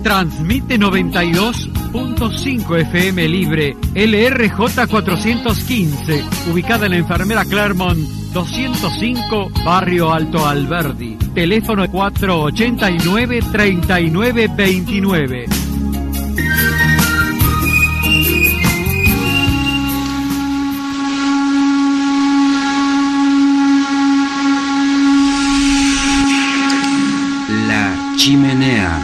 Transmite 92.5 FM Libre, LRJ 415, ubicada en la Enfermera Clermont 205, Barrio Alto Alberdi. Teléfono 489-3929. La Chimenea.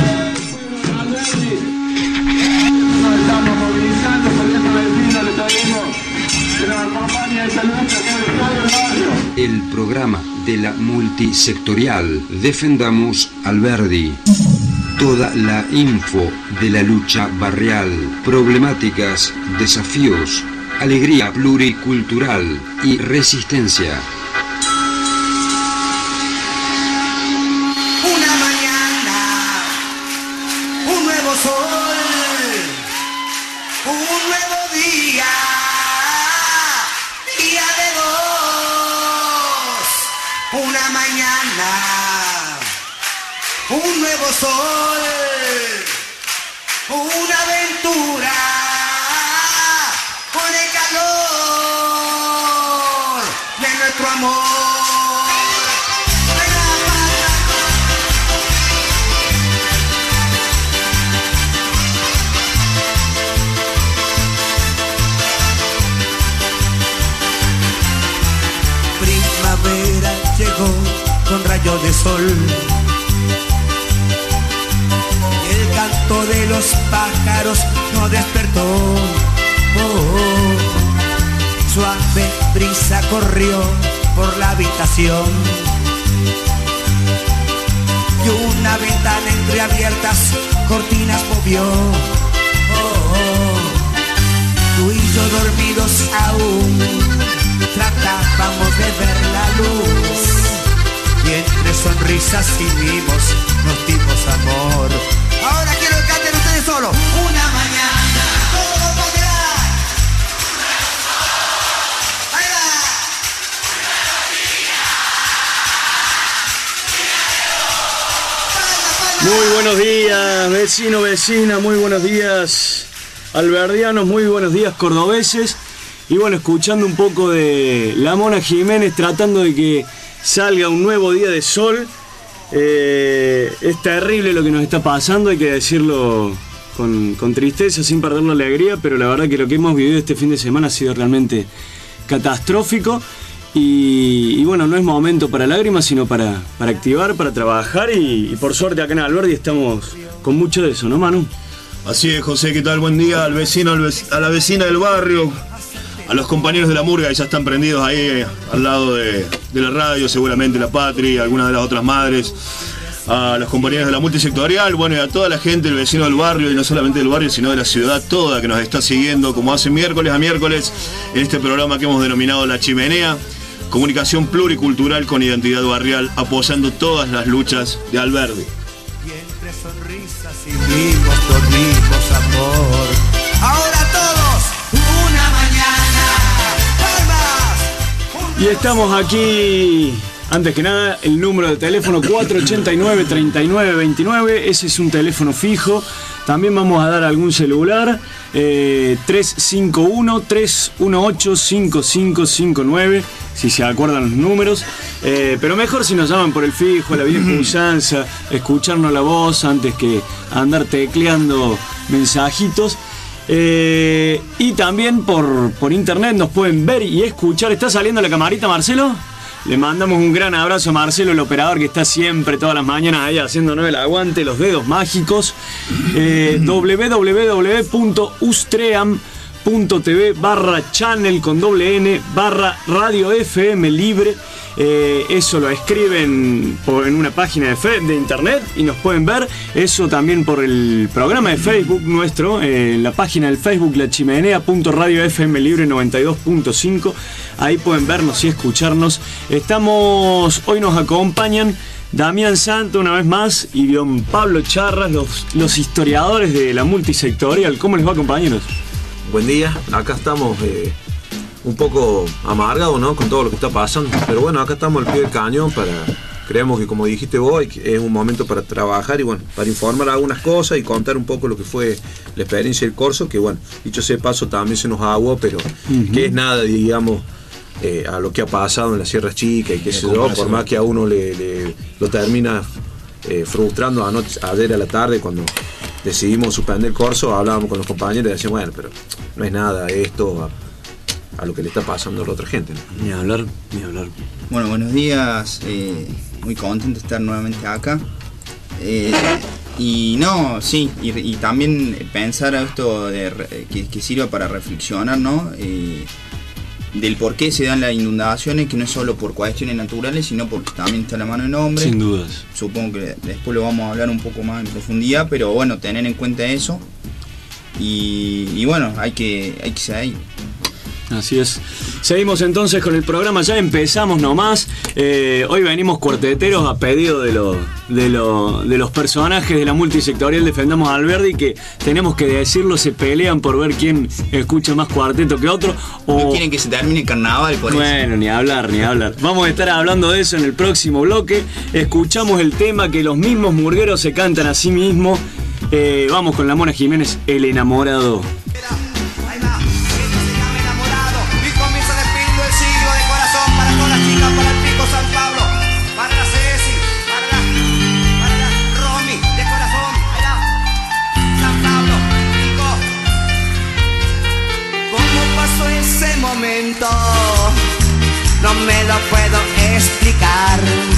Nos estamos movilizando por esta vecina, le pedimos que nos acompañe esta lucha que es todo el barrio. El programa de la multisectorial Defendamos Alberdi. Toda la info de la lucha barrial, problemáticas, desafíos, alegría pluricultural y resistencia. Una mañana, un nuevo sol, un nuevo día, día de dos. Una mañana, un nuevo sol, una aventura con el calor de nuestro amor. Primavera llegó con rayos de sol. El canto de los pájaros nos despertó. Suave brisa corrió por la habitación y una ventana entreabiertas, cortinas movió. Tú y yo dormidos aún tratábamos de ver la luz y entre sonrisas y mimos nos dimos amor. Ahora quiero que canten ustedes solo. Una mañana todo podrá. Ahí va. Muy buenos días, vecino, vecina, muy buenos días, alberdianos, muy buenos días, cordobeses. Y bueno, escuchando un poco de La Mona Jiménez, tratando de que salga un nuevo día de sol. Es terrible lo que nos está pasando, hay que decirlo con tristeza, sin perder la alegría, pero la verdad que lo que hemos vivido este fin de semana ha sido realmente catastrófico. Y bueno, no es momento para lágrimas, sino para activar, para trabajar, y por suerte acá en Alberdi estamos con mucho de eso, ¿no, Manu? Así es, José, ¿qué tal? Buen día al vecino, a la vecina del barrio, a los compañeros de la murga que ya están prendidos ahí al lado de la radio, seguramente la Patri, algunas de las otras madres, a los compañeros de la multisectorial, bueno, y a toda la gente, el vecino del barrio, y no solamente del barrio, sino de la ciudad toda que nos está siguiendo, como hace miércoles a miércoles, en este programa que hemos denominado La Chimenea, comunicación pluricultural con identidad barrial, apoyando todas las luchas de Alberdi. Y entre sonrisas y mimos nos dimos amor. Ahora todos, una mañana, palmas. Y estamos aquí, antes que nada, el número de teléfono 489-3929, ese es un teléfono fijo. También vamos a dar algún celular, 351-318-5559, si se acuerdan los números. Pero mejor si nos llaman por el fijo, a la vieja usanza, escucharnos la voz antes que andar tecleando mensajitos. Y también por internet nos pueden ver y escuchar. ¿Está saliendo la camarita, Marcelo? Le mandamos un gran abrazo a Marcelo, el operador que está siempre todas las mañanas ahí haciéndonos el aguante, los dedos mágicos. www.ustream.tv/channel con /Radio FM Libre. Eso lo escriben en una página de internet y nos pueden ver. Eso también por el programa de Facebook nuestro, la página del Facebook La Chimenea.radio FM Libre 92.5. Ahí pueden vernos y escucharnos. Hoy nos acompañan Damián Santo una vez más y don Pablo Charras, los historiadores de la multisectorial. ¿Cómo les va, compañeros? Buen día, acá estamos un poco amargados, ¿no?, con todo lo que está pasando, pero bueno, acá estamos al pie del cañón para creemos que, como dijiste vos, es un momento para trabajar y bueno, para informar algunas cosas y contar un poco lo que fue la experiencia del corso, que bueno, dicho sea de paso, también se nos aguó, pero que es nada, digamos, a lo que ha pasado en las Sierras Chicas y qué sé yo, por más que a uno lo termina frustrando. Ayer a la tarde, cuando decidimos suspender el corso, hablábamos con los compañeros y decíamos, bueno, pero no es nada esto a lo que le está pasando a la otra gente, ¿no? Ni hablar. Bueno, buenos días, muy contento de estar nuevamente acá. Y también pensar esto que sirva para reflexionar, ¿no? Del por qué se dan las inundaciones, que no es solo por cuestiones naturales, sino porque también está la mano del hombre. Sin dudas. Supongo que después lo vamos a hablar un poco más en profundidad, pero bueno, tener en cuenta eso. Y bueno, hay que ser ahí. Así es. Seguimos entonces con el programa, ya empezamos nomás. Hoy venimos cuarteteros a pedido de los personajes de la multisectorial Defendamos a Alberdi, que tenemos que decirlo, se pelean por ver quién escucha más cuarteto que otro. No quieren que se termine el carnaval por eso. Bueno, ni hablar. Vamos a estar hablando de eso en el próximo bloque. Escuchamos el tema que los mismos murgueros se cantan a sí mismos. Vamos con la Mona Jiménez, El Enamorado. No me lo puedo explicar.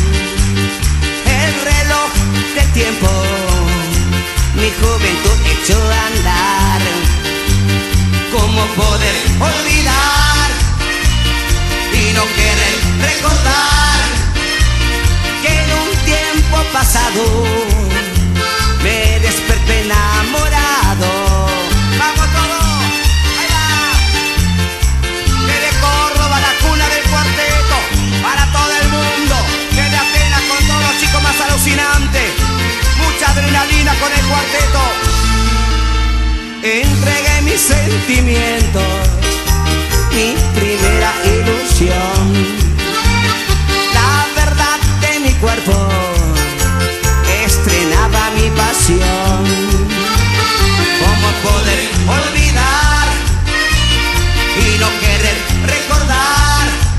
El reloj del tiempo, mi juventud echó a andar. ¿Cómo poder olvidar y no querer recordar que en un tiempo pasado me desperté enamorado? ¡Vamos todos! Para todo el mundo, que de apenas con todos los chicos más alucinantes, mucha adrenalina con el cuarteto. Entregué mis sentimientos, mi primera ilusión, la verdad de mi cuerpo estrenaba mi pasión. ¿Cómo poder olvidar y no querer recordar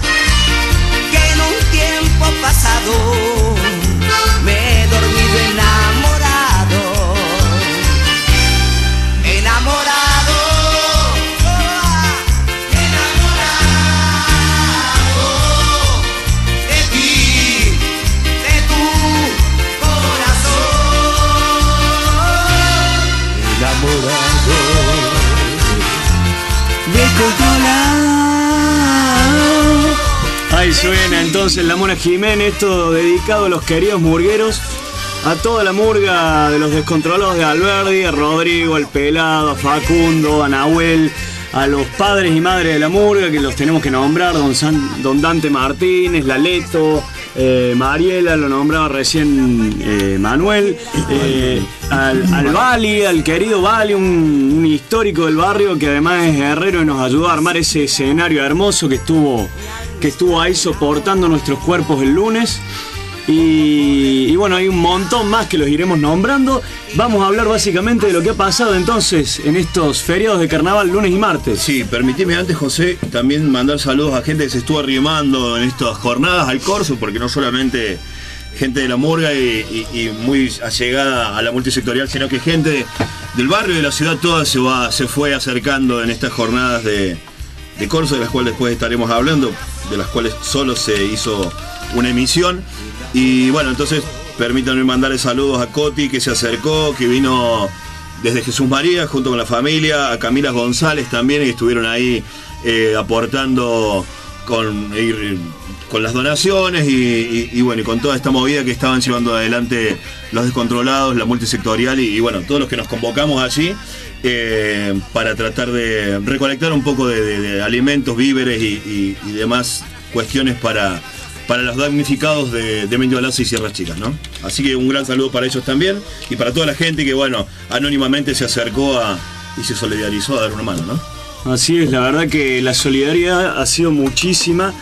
pasado? Me he dormido enamorado, enamorado, enamorado de ti, de tu corazón, enamorado, me controla. Ahí suena entonces la Mona Jiménez, esto dedicado a los queridos murgueros, a toda la murga de los descontrolados de Alberdi, a Rodrigo, al Pelado, a Facundo, a Nahuel, a los padres y madres de la murga, que los tenemos que nombrar, don Dante Martínez, Laleto, Mariela, lo nombraba recién Manuel, al Bali, al querido Bali, un histórico del barrio que además es guerrero y nos ayudó a armar ese escenario hermoso que estuvo ahí soportando nuestros cuerpos el lunes. Y bueno, hay un montón más que los iremos nombrando. Vamos a hablar básicamente de lo que ha pasado entonces en estos feriados de carnaval, lunes y martes. Sí, permitime antes, José, también mandar saludos a gente que se estuvo arrimando en estas jornadas al corso, porque no solamente gente de la murga y muy allegada a la multisectorial, sino que gente del barrio y de la ciudad toda se fue acercando en estas jornadas de corso, de las cuales después estaremos hablando, de las cuales solo se hizo una emisión. Y bueno, entonces permítanme mandarle saludos a Coti, que se acercó, que vino desde Jesús María junto con la familia, a Camila González también, que estuvieron ahí aportando con las donaciones y bueno, y con toda esta movida que estaban llevando adelante los descontrolados, la multisectorial y bueno, todos los que nos convocamos allí para tratar de recolectar un poco de alimentos, víveres y demás cuestiones para los damnificados de Mendiolaza y Sierras Chicas, ¿no? Así que un gran saludo para ellos también y para toda la gente que, bueno, anónimamente se acercó y se solidarizó a dar una mano, ¿no? Así es, la verdad que la solidaridad ha sido muchísima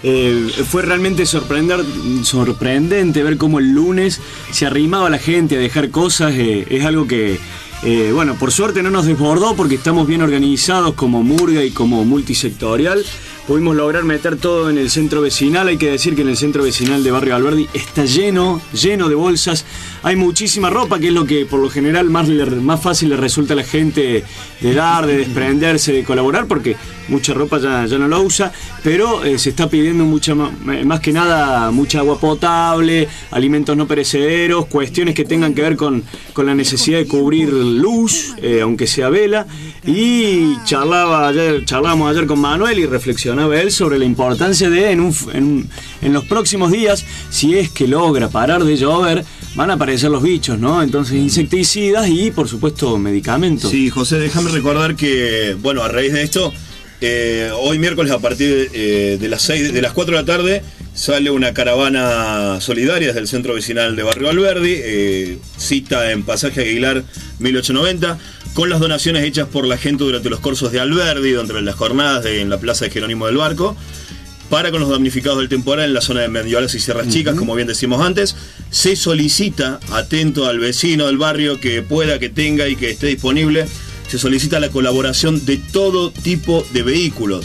Fue realmente sorprendente ver cómo el lunes se arrimaba la gente a dejar cosas. Es algo que, bueno, por suerte no nos desbordó porque estamos bien organizados como murga y como multisectorial. Pudimos lograr meter todo en el centro vecinal. Hay que decir que en el centro vecinal de Barrio Alberdi está lleno de bolsas. Hay muchísima ropa, que es lo que por lo general más fácil le resulta a la gente de dar, de desprenderse, de colaborar, porque mucha ropa ya no la usa, pero se está pidiendo más que nada mucha agua potable, alimentos no perecederos, cuestiones que tengan que ver con la necesidad de cubrir luz, aunque sea vela. Y charlábamos ayer con Manuel y reflexionaba él sobre la importancia de en los próximos días, si es que logra parar de llover, van a aparecer los bichos, ¿no? Entonces insecticidas y por supuesto medicamentos. Sí, José, déjame recordar que, bueno, a raíz de esto, hoy miércoles a partir de las 4 de la tarde sale una caravana solidaria desde el centro vecinal de Barrio Alberdi, cita en Pasaje Aguilar 1890, con las donaciones hechas por la gente durante los cursos de Alberdi, durante las jornadas en la plaza de Jerónimo del Barco, para con los damnificados del temporal en la zona de Mendiolas y Sierras Chicas, como bien decimos antes. Se solicita, atento al vecino del barrio que pueda, que tenga y que esté disponible, se solicita la colaboración de todo tipo de vehículos,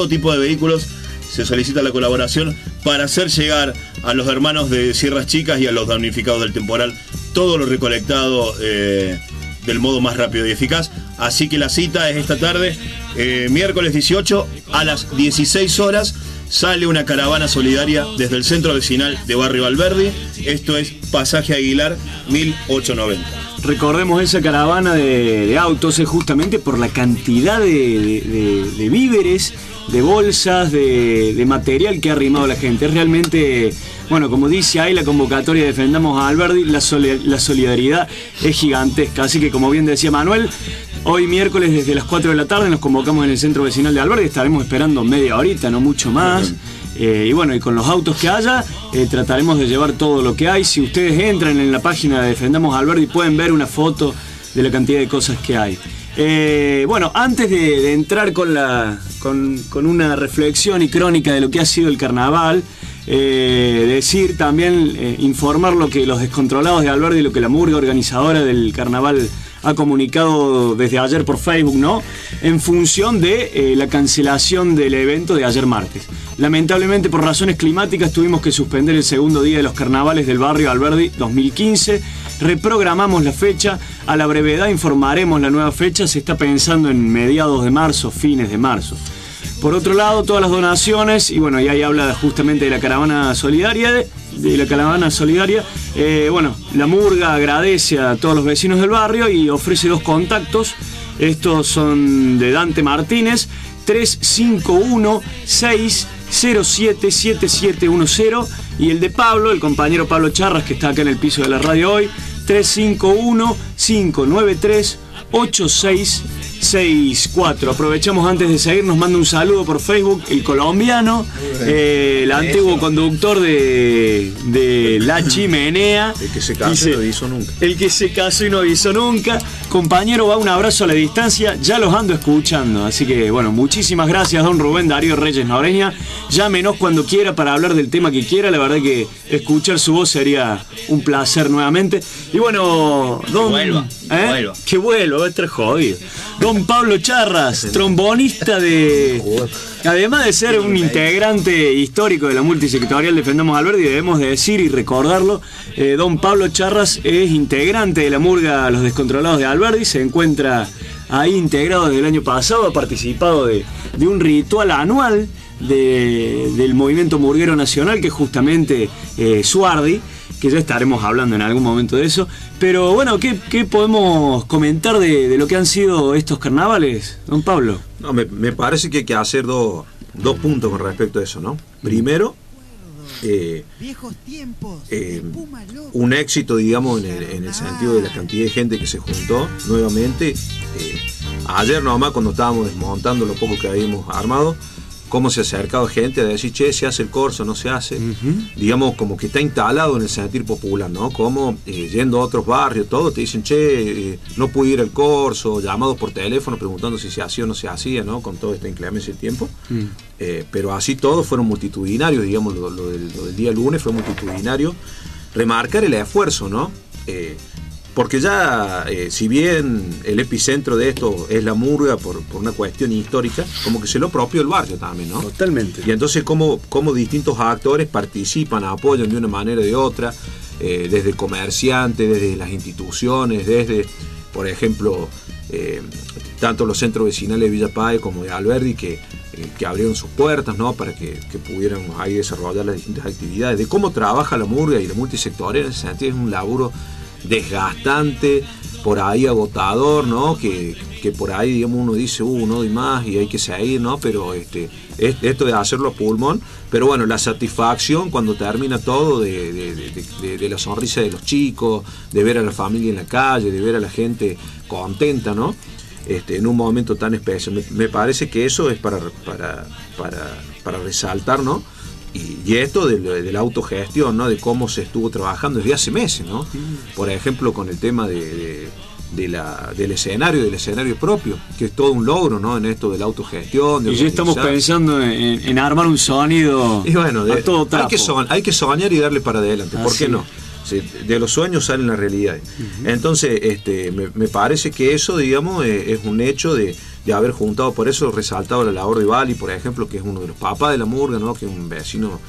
se solicita la colaboración para hacer llegar a los hermanos de Sierras Chicas y a los damnificados del temporal todo lo recolectado del modo más rápido y eficaz. Así que la cita es esta tarde, miércoles 18 a las 16 horas. Sale una caravana solidaria desde el centro vecinal de Barrio Alberdi. Esto es Pasaje Aguilar 1890. Recordemos, esa caravana de autos es justamente por la cantidad de víveres, de bolsas, de material que ha arrimado la gente. Es realmente, bueno, como dice ahí la convocatoria Defendamos a Alberdi, la solidaridad es gigantesca. Así que, como bien decía Manuel, hoy miércoles desde las 4 de la tarde nos convocamos en el centro vecinal de Alberdi. Estaremos esperando media horita, no mucho más. Y bueno, y con los autos que haya, trataremos de llevar todo lo que hay. Si ustedes entran en la página de Defendamos a Alberdi, pueden ver una foto de la cantidad de cosas que hay. Bueno, antes de entrar con una reflexión y crónica de lo que ha sido el carnaval, decir también, informar lo que los descontrolados de Alberdi, lo que la murga organizadora del carnaval ha comunicado desde ayer por Facebook, ¿no? En función de la cancelación del evento de ayer martes. Lamentablemente, por razones climáticas, tuvimos que suspender el segundo día de los carnavales del Barrio Alberdi 2015. Reprogramamos la fecha. A la brevedad informaremos la nueva fecha. Se está pensando en mediados de marzo, fines de marzo. Por otro lado, todas las donaciones, y bueno, y ahí habla justamente de la caravana solidaria, bueno, la murga agradece a todos los vecinos del barrio y ofrece 2 contactos. Estos son de Dante Martínez, 351-607-7710, y el de Pablo, el compañero Pablo Charras, que está acá en el piso de la radio hoy, 351-593-8664. Aprovechamos antes de seguir, nos manda un saludo por Facebook el colombiano, el antiguo conductor de La Chimenea. El que se casó y no avisó nunca. El que se casó y no avisó nunca. Compañero, va un abrazo a la distancia, ya los ando escuchando. Así que bueno, muchísimas gracias, don Rubén Darío Reyes Noreña. Llámenos cuando quiera para hablar del tema que quiera. La verdad que escuchar su voz sería un placer nuevamente. Y bueno, don... Que vuelva, va a estar jodido. Don Pablo Charras, trombonista además de ser un integrante histórico de la multisectorial Defendamos a Alberdi, debemos de decir y recordarlo, don Pablo Charras es integrante de la murga Los Descontrolados de Alberdi, se encuentra ahí integrado desde el año pasado, ha participado de un ritual anual del movimiento murguero nacional, que es justamente Suardi, que ya estaremos hablando en algún momento de eso. Pero bueno, ¿qué podemos comentar de lo que han sido estos carnavales, don Pablo? No, me parece que hay que hacer dos puntos con respecto a eso, ¿no? Primero, un éxito, digamos, en el sentido de la cantidad de gente que se juntó nuevamente. Ayer nomás, cuando estábamos desmontando lo poco que habíamos armado, cómo se ha acercado gente a decir, che, se hace el corso, no se hace, digamos, como que está instalado en el sentir popular, ¿no? Como yendo a otros barrios, todo, te dicen, che, no pude ir al corso, llamados por teléfono preguntando si se hacía o no se hacía, ¿no? Con toda esta inclemencia de tiempo. Pero así todos fueron multitudinarios, digamos, lo del día lunes fue multitudinario. Remarcar el esfuerzo, ¿no? Porque ya, si bien el epicentro de esto es la Murga por una cuestión histórica, como que se lo apropió el barrio también, ¿no? Totalmente. Y entonces como distintos actores participan, apoyan de una manera o de otra, desde comerciantes, desde las instituciones, desde, por ejemplo, tanto los centros vecinales de Villa Páez como de Alberdi, que abrieron sus puertas, ¿no? Para que pudiéramos ahí desarrollar las distintas actividades. De cómo trabaja la Murga y la multisectorial, en ese sentido es un laburo desgastante, por ahí agotador, ¿no? Que por ahí, digamos, uno dice, no doy más y hay que seguir, ¿no? Pero esto de hacerlo a pulmón, pero bueno, la satisfacción cuando termina todo de la sonrisa de los chicos, de ver a la familia en la calle, de ver a la gente contenta, ¿no? En un momento tan especial. Me parece que eso es para resaltar, ¿no? Y esto de la autogestión, ¿no? De cómo se estuvo trabajando desde hace meses, ¿no? Por ejemplo, con el tema del escenario propio, que es todo un logro, ¿no? En esto de la autogestión. Y ya estamos pensando en armar un sonido y bueno, a todo trapo. Hay que soñar y darle para adelante, ¿por qué no? De los sueños salen las realidades. Entonces, me parece que eso, digamos, es un hecho de haber juntado, por eso resaltado la labor de Bali, por ejemplo, que es uno de los papás de la Murga, ¿no? Que es un vecino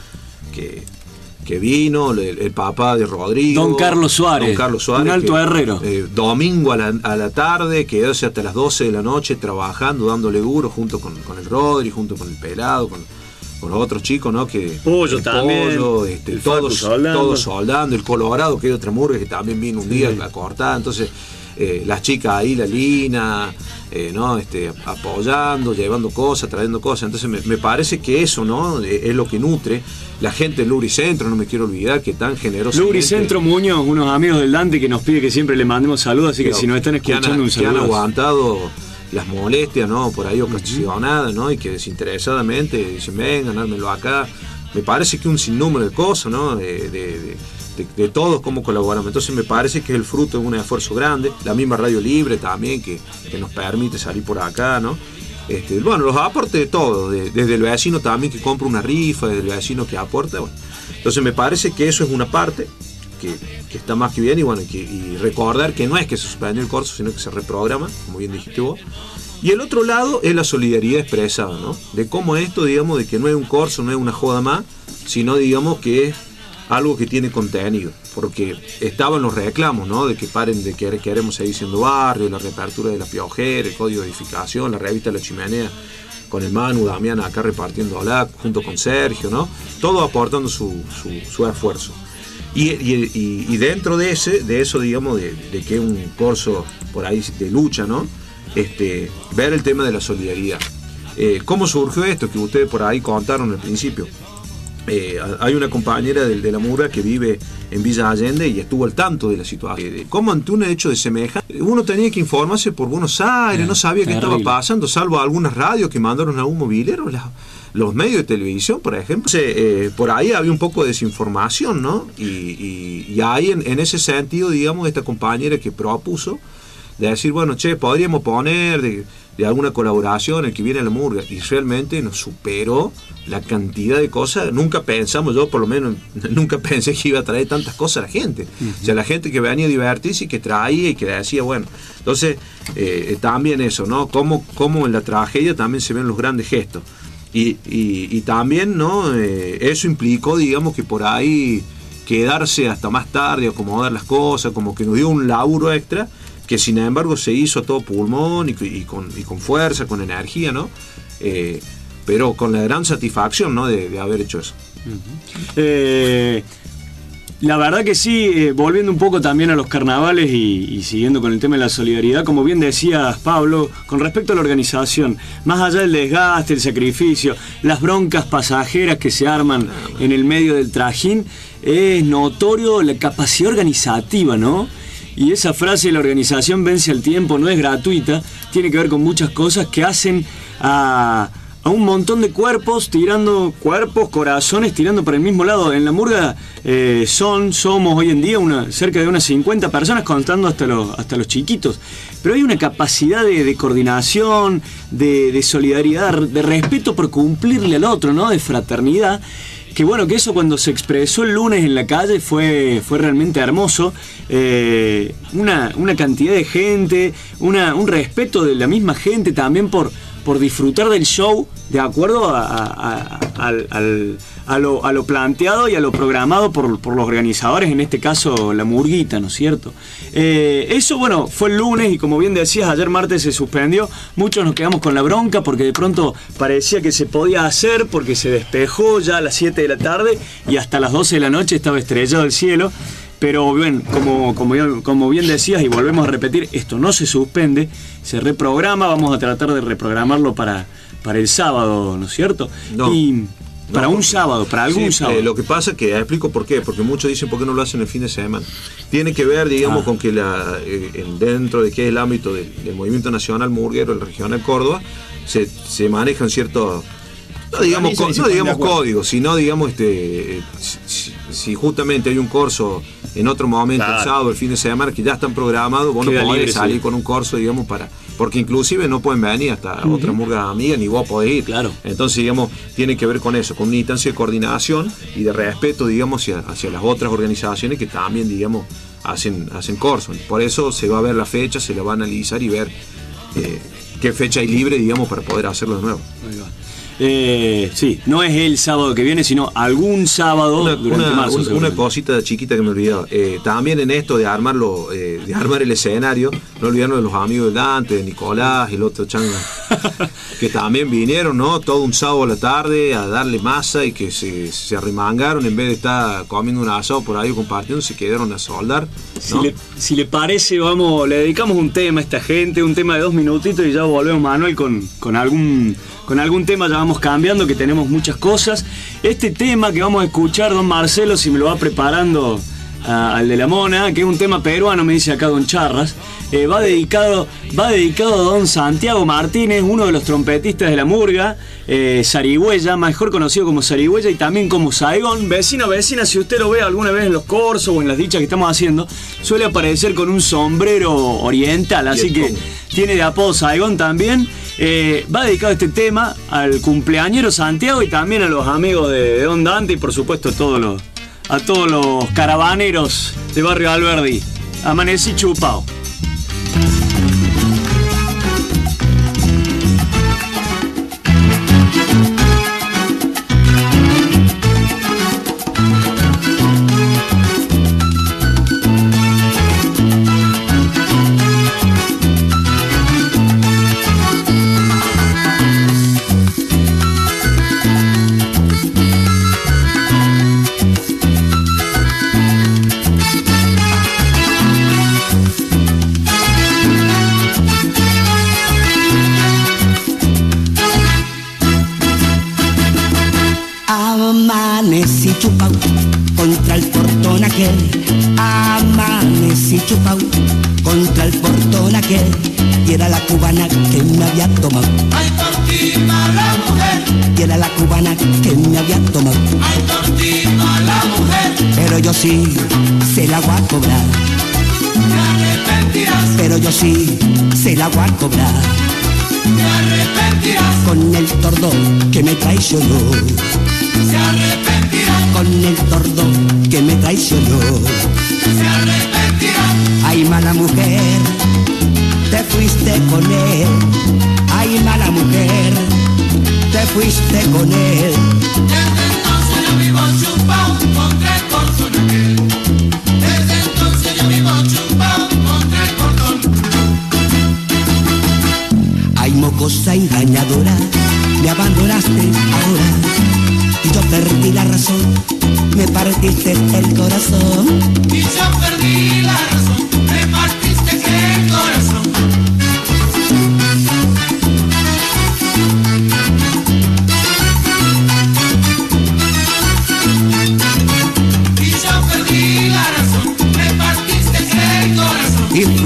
que vino, el papá de Rodrigo. Don Carlos Suárez, un alto herrero. Domingo a la tarde, quedóse hasta las 12 de la noche trabajando, dándole duro, junto con el Rodri, junto con el Pelado, con los otros chicos, ¿no? Pollo también. Todos soldando, el Colorado, que es otra Murga que también vino un día a cortar, entonces las chicas ahí, la Lina, ¿no? Apoyando, llevando cosas, trayendo cosas. Entonces me parece que eso, ¿no? Es lo que nutre. La gente del Lubricentro, no me quiero olvidar, que tan generoso. Lubricentro Muñoz, unos amigos del Dante que nos pide que siempre le mandemos saludos, así que si nos están escuchando, un saludo. Que han aguantado las molestias, ¿no? Por ahí ocasionadas, ¿no? Y que desinteresadamente dicen, vengan, ármenlo acá. Me parece que un sinnúmero de cosas, ¿no? De todos cómo colaboramos. Entonces me parece que es el fruto de un esfuerzo grande. La misma Radio Libre también, que nos permite salir por acá, ¿no? Bueno, los aportes de todo, desde el vecino también que compra una rifa, desde el vecino que aporta, bueno. Entonces me parece que eso es una parte que está más que bien, y bueno, y recordar que no es que se suspendió el corso, sino que se reprograma, como bien dijiste vos. Y el otro lado es la solidaridad expresada, ¿no? De cómo esto, digamos, de que no es un corso, no es una joda más, sino, digamos, que es algo que tiene contenido, porque estaban los reclamos, ¿no? De que paren de que queremos seguir siendo barrio, la reapertura de la Piojera, el código de edificación, la revista La Chimenea, con el Manu Damián acá repartiéndola, junto con Sergio, ¿no? Todo aportando su esfuerzo. Y dentro de eso, digamos, de que es un corso por ahí de lucha, ¿no? Ver el tema de la solidaridad. ¿Cómo surgió esto? Que ustedes por ahí contaron al principio. Hay una compañera de la Murga que vive en Villa Allende y estuvo al tanto de la situación. ¿Cómo ante un hecho de semejante? Uno tenía que informarse por Buenos Aires, no sabía qué estaba pasando, salvo algunas radios que mandaron a un movilero, los medios de televisión, por ejemplo. Por ahí había un poco de desinformación, ¿no? Y ahí en ese sentido, digamos, esta compañera que propuso de decir, bueno, che, podríamos poner de alguna colaboración el que viene a la Murga, y realmente nos superó la cantidad de cosas. Nunca pensamos, yo por lo menos nunca pensé que iba a traer tantas cosas a la gente. O sea, la gente que venía a divertirse y que traía y que decía, bueno, entonces también eso, ¿no? Como en la tragedia también se ven los grandes gestos. Y también, ¿no? Eso implicó, digamos, que por ahí quedarse hasta más tarde, acomodar las cosas, como que nos dio un laburo extra, que sin embargo se hizo a todo pulmón y con fuerza, con energía, ¿no? Pero con la gran satisfacción, ¿no? de haber hecho eso. La verdad que sí, volviendo un poco también a los carnavales y siguiendo con el tema de la solidaridad, como bien decías, Pablo, con respecto a la organización, más allá del desgaste, el sacrificio, las broncas pasajeras que se arman en el medio del trajín, es notorio la capacidad organizativa, ¿no? Y esa frase, la organización vence al tiempo, no es gratuita, tiene que ver con muchas cosas que hacen a un montón de cuerpos, corazones tirando para el mismo lado. En la murga somos hoy en día cerca de unas 50 personas, contando hasta los chiquitos. Pero hay una capacidad de coordinación, de solidaridad, de respeto por cumplirle al otro, ¿no? De fraternidad. Que bueno, que eso cuando se expresó el lunes en la calle fue realmente hermoso. Una cantidad de gente, un respeto de la misma gente también por disfrutar del show de acuerdo a lo planteado y a lo programado por los organizadores, en este caso la murguita, ¿no es cierto? Eso, bueno, fue el lunes y como bien decías, ayer martes se suspendió. Muchos nos quedamos con la bronca porque de pronto parecía que se podía hacer, porque se despejó ya a las 7 de la tarde y hasta las 12 de la noche estaba estrellado el cielo. Pero bien, como bien decías y volvemos a repetir, esto no se suspende, se reprograma, vamos a tratar de reprogramarlo para el sábado, ¿no es cierto? No. Para un sábado, para algún sábado. Lo que pasa es que, explico por qué, porque muchos dicen por qué no lo hacen el fin de semana. Tiene que ver, digamos, con que dentro de que es el ámbito del movimiento nacional murguero, el regional Córdoba, se manejan ciertos... No digamos códigos, sino digamos si justamente hay un corso en otro momento, el sábado, el fin de semana, que ya están programados, vos no podés salir con un corso, digamos, porque inclusive no pueden venir hasta otras murgas amigas, ni vos podés ir. Claro. Entonces, digamos, tiene que ver con eso, con una instancia de coordinación y de respeto, digamos, hacia las otras organizaciones que también, digamos, hacen corso. Por eso se va a ver la fecha, se la va a analizar y ver qué fecha hay libre, digamos, para poder hacerlo de nuevo. Ahí va. Sí, no es el sábado que viene, sino algún sábado durante marzo. Una cosita chiquita que me olvidaba. También en esto de armar el escenario, no olvidarnos de los amigos de Dante, de Nicolás, el otro chango, que también vinieron, ¿no? Todo un sábado a la tarde a darle masa y que se arremangaron, en vez de estar comiendo un asado por ahí compartiendo, se quedaron a soldar, ¿no? Si le parece, le dedicamos un tema a esta gente, un tema de 2 minutitos y ya volvemos, Manuel, con algún tema. Ya vamos cambiando, que tenemos muchas cosas. Este tema que vamos a escuchar, don Marcelo, si me lo va preparando al de la Mona, que es un tema peruano, me dice acá don Charras, va dedicado a don Santiago Martínez, uno de los trompetistas de la murga, zarigüeya, mejor conocido como zarigüeya y también como Saigón. Vecina, si usted lo ve alguna vez en los corsos o en las dichas que estamos haciendo, suele aparecer con un sombrero oriental, así que tiene de apodo Saigón también. Va dedicado este tema al cumpleañero Santiago y también a los amigos de don Dante y por supuesto a todos los caravaneros de Barrio Alberdi. Amanecí chupao. Amanecí chupao contra el portón aquel. Amanecí chupao contra el portón aquel. Y era la cubana que me había tomado. Ay, por ti, mala mujer. Y era la cubana que me había tomado. Ay, por ti, mala mujer. Pero yo sí se la voy a cobrar. Te arrepentirás. Pero yo sí se la voy a cobrar. Te arrepentirás. Con el tordo que me traicionó. Se arrepentirá. Con el tordo que me traicionó. Se arrepentirá. Ay, mala mujer, te fuiste con él. Ay, mala mujer, te fuiste con él. Desde entonces yo vivo chupao contra el portón aquel. Desde entonces yo vivo chupao contra el portón. Ay, mocosa engañadora, me abandonaste ahora. Y yo perdí la razón, me partiste el corazón. Y yo perdí la razón, me partiste el corazón.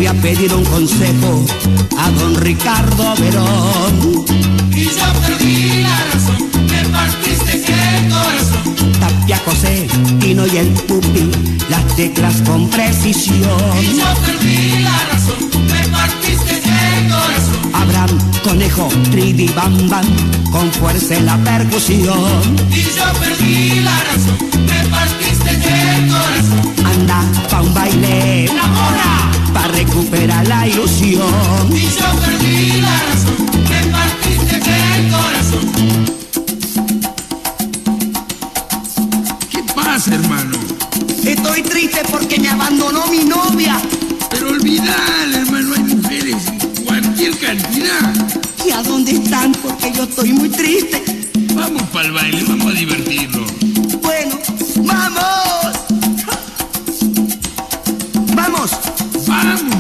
voy a pedir un consejo a don Ricardo Verón. Y yo perdí la razón, me partiste el corazón. Tapia, José, Tino y el Pupi, las teclas con precisión. Y yo perdí la razón, me partiste el corazón. Abraham, Conejo, Trivi, Bam Bam, con fuerza en la percusión. Y yo perdí la razón, me partiste el corazón. Anda pa' un baile, ¡la mona! pa' recuperar la ilusión. Y yo perdí la razón, me partiste el corazón. ¿Qué pasa, hermano? Estoy triste porque me abandonó mi novia. Pero olvidala, hermano, hay mujeres en cualquier cantidad. ¿Y a dónde están? Porque yo estoy muy triste. Vamos pa'l baile, vamos a divertirnos. Bueno, ¡vamos! ¡Vamos! ¡Vamos!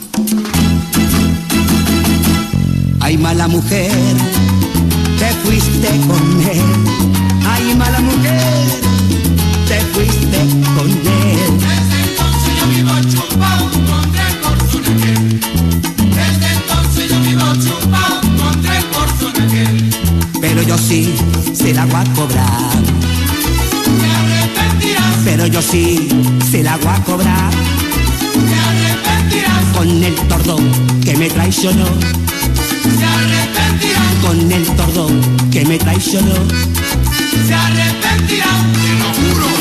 Ay, mala mujer, te fuiste con él. Ay, mala mujer, te fuiste con él. Desde entonces yo vivo chupado contra el porzonaquel. Desde entonces yo vivo chupado contra el porzonaquel. Pero yo sí se la voy a cobrar. Te arrepentirás. Pero yo sí se la voy a cobrar. Te arrepentirás. Con el tordo que me traicionó. Se arrepentirás. Con el tordo que me traicionó. Se arrepentirás. Te lo juro.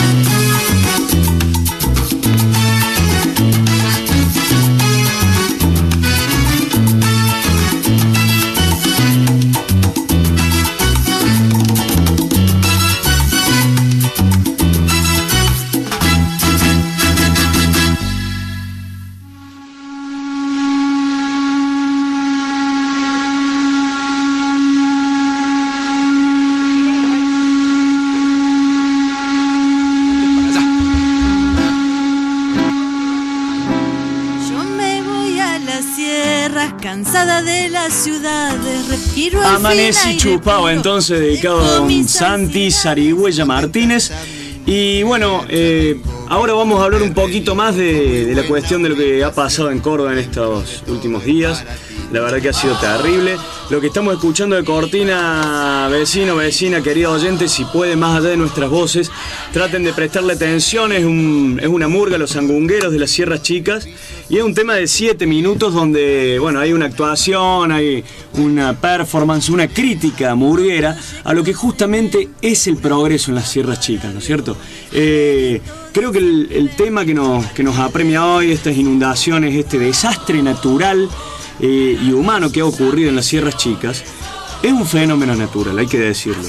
Cansada de las ciudades, respiro el Amanecí chupado, entonces, dedicado a don Santi Sarigüeya Martínez. Y bueno, ahora vamos a hablar un poquito más de la cuestión de lo que ha pasado en Córdoba en estos últimos días. La verdad que ha sido terrible. Lo que estamos escuchando de cortina, vecino, vecina, querido oyente, si pueden, más allá de nuestras voces, traten de prestarle atención. Es una murga, Los Sangungueros de las Sierras Chicas. Y es un tema de 7 minutos donde, bueno, hay una actuación, hay una performance, una crítica murguera a lo que justamente es el progreso en las Sierras Chicas, ¿no es cierto? Creo que el tema que nos apremia hoy, estas inundaciones, este desastre natural y humano que ha ocurrido en las Sierras Chicas, es un fenómeno natural, hay que decirlo.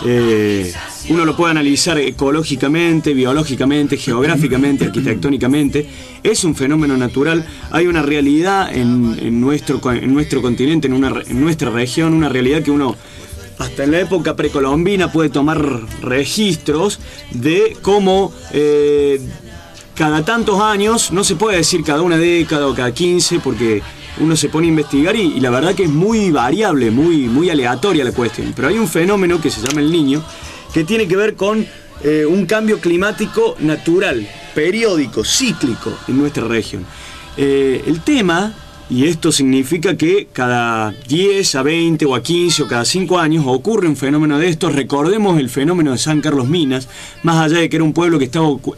Uno lo puede analizar ecológicamente, biológicamente, geográficamente, arquitectónicamente. Es un fenómeno natural. Hay una realidad en nuestro continente, en nuestra región, una realidad que uno hasta en la época precolombina puede tomar registros de cómo cada tantos años, no se puede decir cada una década o cada 15, porque uno se pone a investigar y la verdad que es muy variable, muy aleatoria la cuestión. Pero hay un fenómeno que se llama El Niño, que tiene que ver con un cambio climático natural, periódico, cíclico en nuestra región. El tema, y esto significa que cada 10 a 20 o a 15 o cada 5 años ocurre un fenómeno de estos. Recordemos el fenómeno de San Carlos Minas, más allá de que era un pueblo que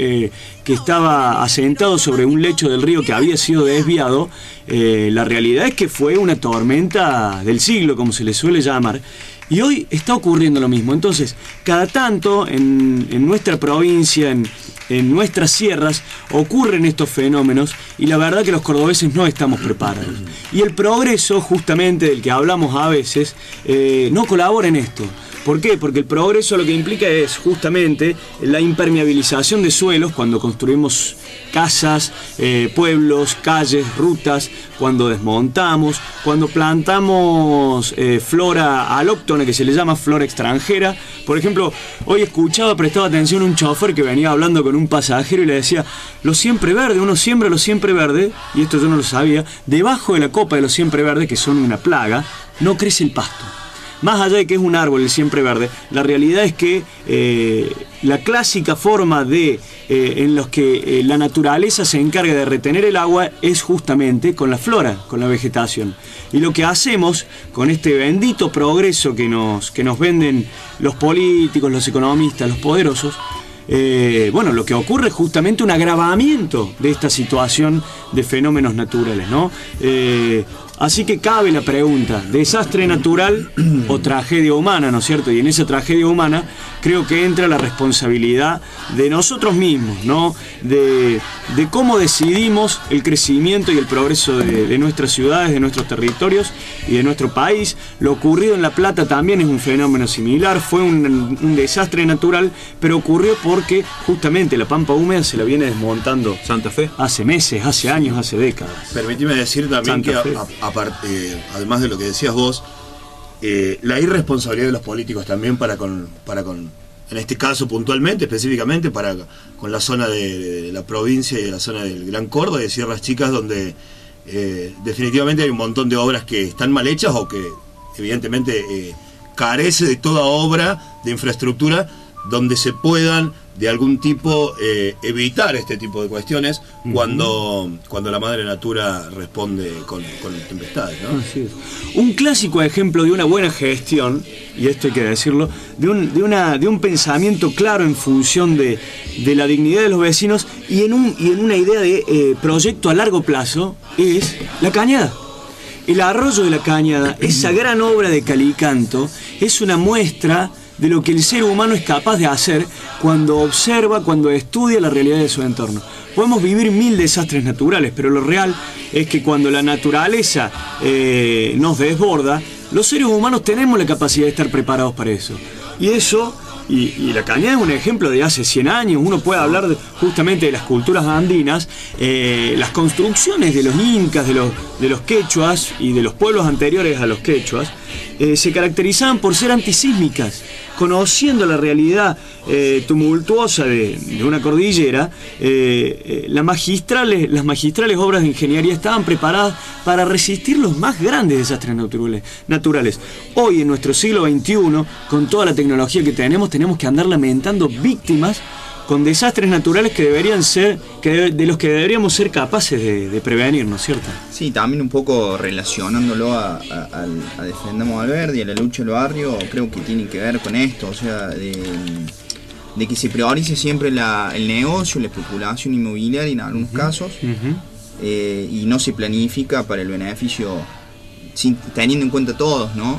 estaba asentado sobre un lecho del río que había sido desviado, la realidad es que fue una tormenta del siglo, como se le suele llamar. Y hoy está ocurriendo lo mismo. Entonces, cada tanto en nuestra provincia, en nuestras sierras, ocurren estos fenómenos y la verdad que los cordobeses no estamos preparados. Y el progreso, justamente del que hablamos a veces, no colabora en esto. ¿Por qué? Porque el progreso lo que implica es justamente la impermeabilización de suelos cuando construimos casas, pueblos, calles, rutas, cuando desmontamos, cuando plantamos flora alóctona, que se le llama flora extranjera. Por ejemplo, hoy prestaba atención a un chofer que venía hablando con un pasajero y le decía: lo siempre verde, uno siembra lo siempre verde, y esto yo no lo sabía, debajo de la copa de los siempre verdes, que son una plaga, no crece el pasto. Más allá de que es un árbol el siempre verde, la realidad es que la clásica forma de en los que la naturaleza se encarga de retener el agua es justamente con la flora, con la vegetación. Y lo que hacemos con este bendito progreso que nos venden los políticos, los economistas, los poderosos, lo que ocurre es justamente un agravamiento de esta situación de fenómenos naturales, ¿no? Así que cabe la pregunta, ¿desastre natural o tragedia humana, ¿no es cierto? Y en esa tragedia humana creo que entra la responsabilidad de nosotros mismos, ¿no? De cómo decidimos el crecimiento y el progreso de nuestras ciudades, de nuestros territorios y de nuestro país. Lo ocurrido en La Plata también es un fenómeno similar, fue un desastre natural, pero ocurrió porque justamente la pampa húmeda se la viene desmontando Santa Fe hace meses, hace años, hace décadas. Permitime decir también Santa que además de lo que decías vos, la irresponsabilidad de los políticos también para con en este caso puntualmente, específicamente con la zona de la provincia y de la zona del Gran Córdoba y de Sierras Chicas, donde definitivamente hay un montón de obras que están mal hechas o que evidentemente carece de toda obra de infraestructura donde se puedan de algún tipo evitar este tipo de cuestiones cuando la madre natura responde con tempestades, ¿no? Así es. Un clásico ejemplo de una buena gestión, y esto hay que decirlo, de un pensamiento claro en función de la dignidad de los vecinos y en una idea de proyecto a largo plazo, es la Cañada. El arroyo de la Cañada, esa gran obra de Calicanto, es una muestra de lo que el ser humano es capaz de hacer cuando observa, cuando estudia la realidad de su entorno. Podemos vivir 1000 desastres naturales, pero lo real es que cuando la naturaleza nos desborda, los seres humanos tenemos la capacidad de estar preparados para eso. Y eso, y la Cañada es un ejemplo de hace 100 años, uno puede hablar justamente de las culturas andinas, las construcciones de los incas, de los quechuas y de los pueblos anteriores a los quechuas, se caracterizaban por ser antisísmicas. Conociendo la realidad tumultuosa de una cordillera, las magistrales obras de ingeniería estaban preparadas para resistir los más grandes desastres naturales. Hoy, en nuestro siglo XXI, con toda la tecnología que tenemos que andar lamentando víctimas con desastres naturales que deberían ser, de los que deberíamos ser capaces de prevenir, ¿no es cierto? Sí, también un poco relacionándolo a Defendamos al Verde y a la lucha del barrio, creo que tiene que ver con esto, o sea, de que se priorice siempre el negocio, la especulación inmobiliaria en algunos casos, y no se planifica para el beneficio teniendo en cuenta todos, ¿no?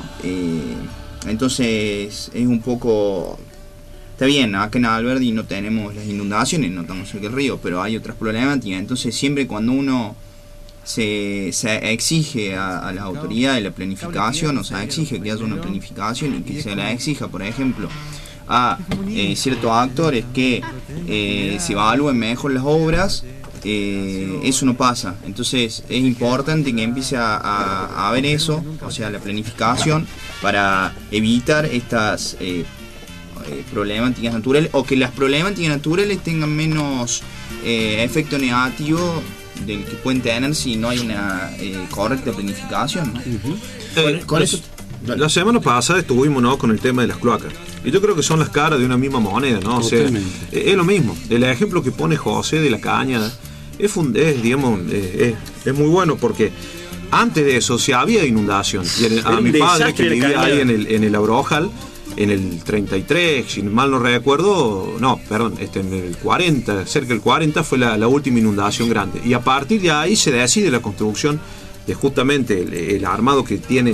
Entonces es un poco... Está bien, acá en Alberdi no tenemos las inundaciones, no estamos cerca del río, pero hay otras problemáticas. Entonces siempre cuando uno se exige a las autoridades la planificación, o sea, exige que haya una planificación y que se la exija, por ejemplo, a ciertos actores que se evalúen mejor las obras, eso no pasa. Entonces es importante que empiece a haber eso, o sea, la planificación, para evitar estas problemáticas naturales, o que las problemáticas naturales tengan menos efecto negativo del que pueden tener si no hay una correcta planificación, ¿no? Con eso, la semana pasada estuvimos, ¿no?, con el tema de las cloacas, y yo creo que son las caras de una misma moneda, ¿no? O sea, es lo mismo. El ejemplo que pone José de la Cañada es muy bueno, porque antes de eso, si había inundación, y a mi padre, que vivía ahí en el Abrojal, en el 33, si mal no recuerdo, en el 40, cerca del 40 fue la última inundación grande. Y a partir de ahí se decide la construcción de justamente el armado que tiene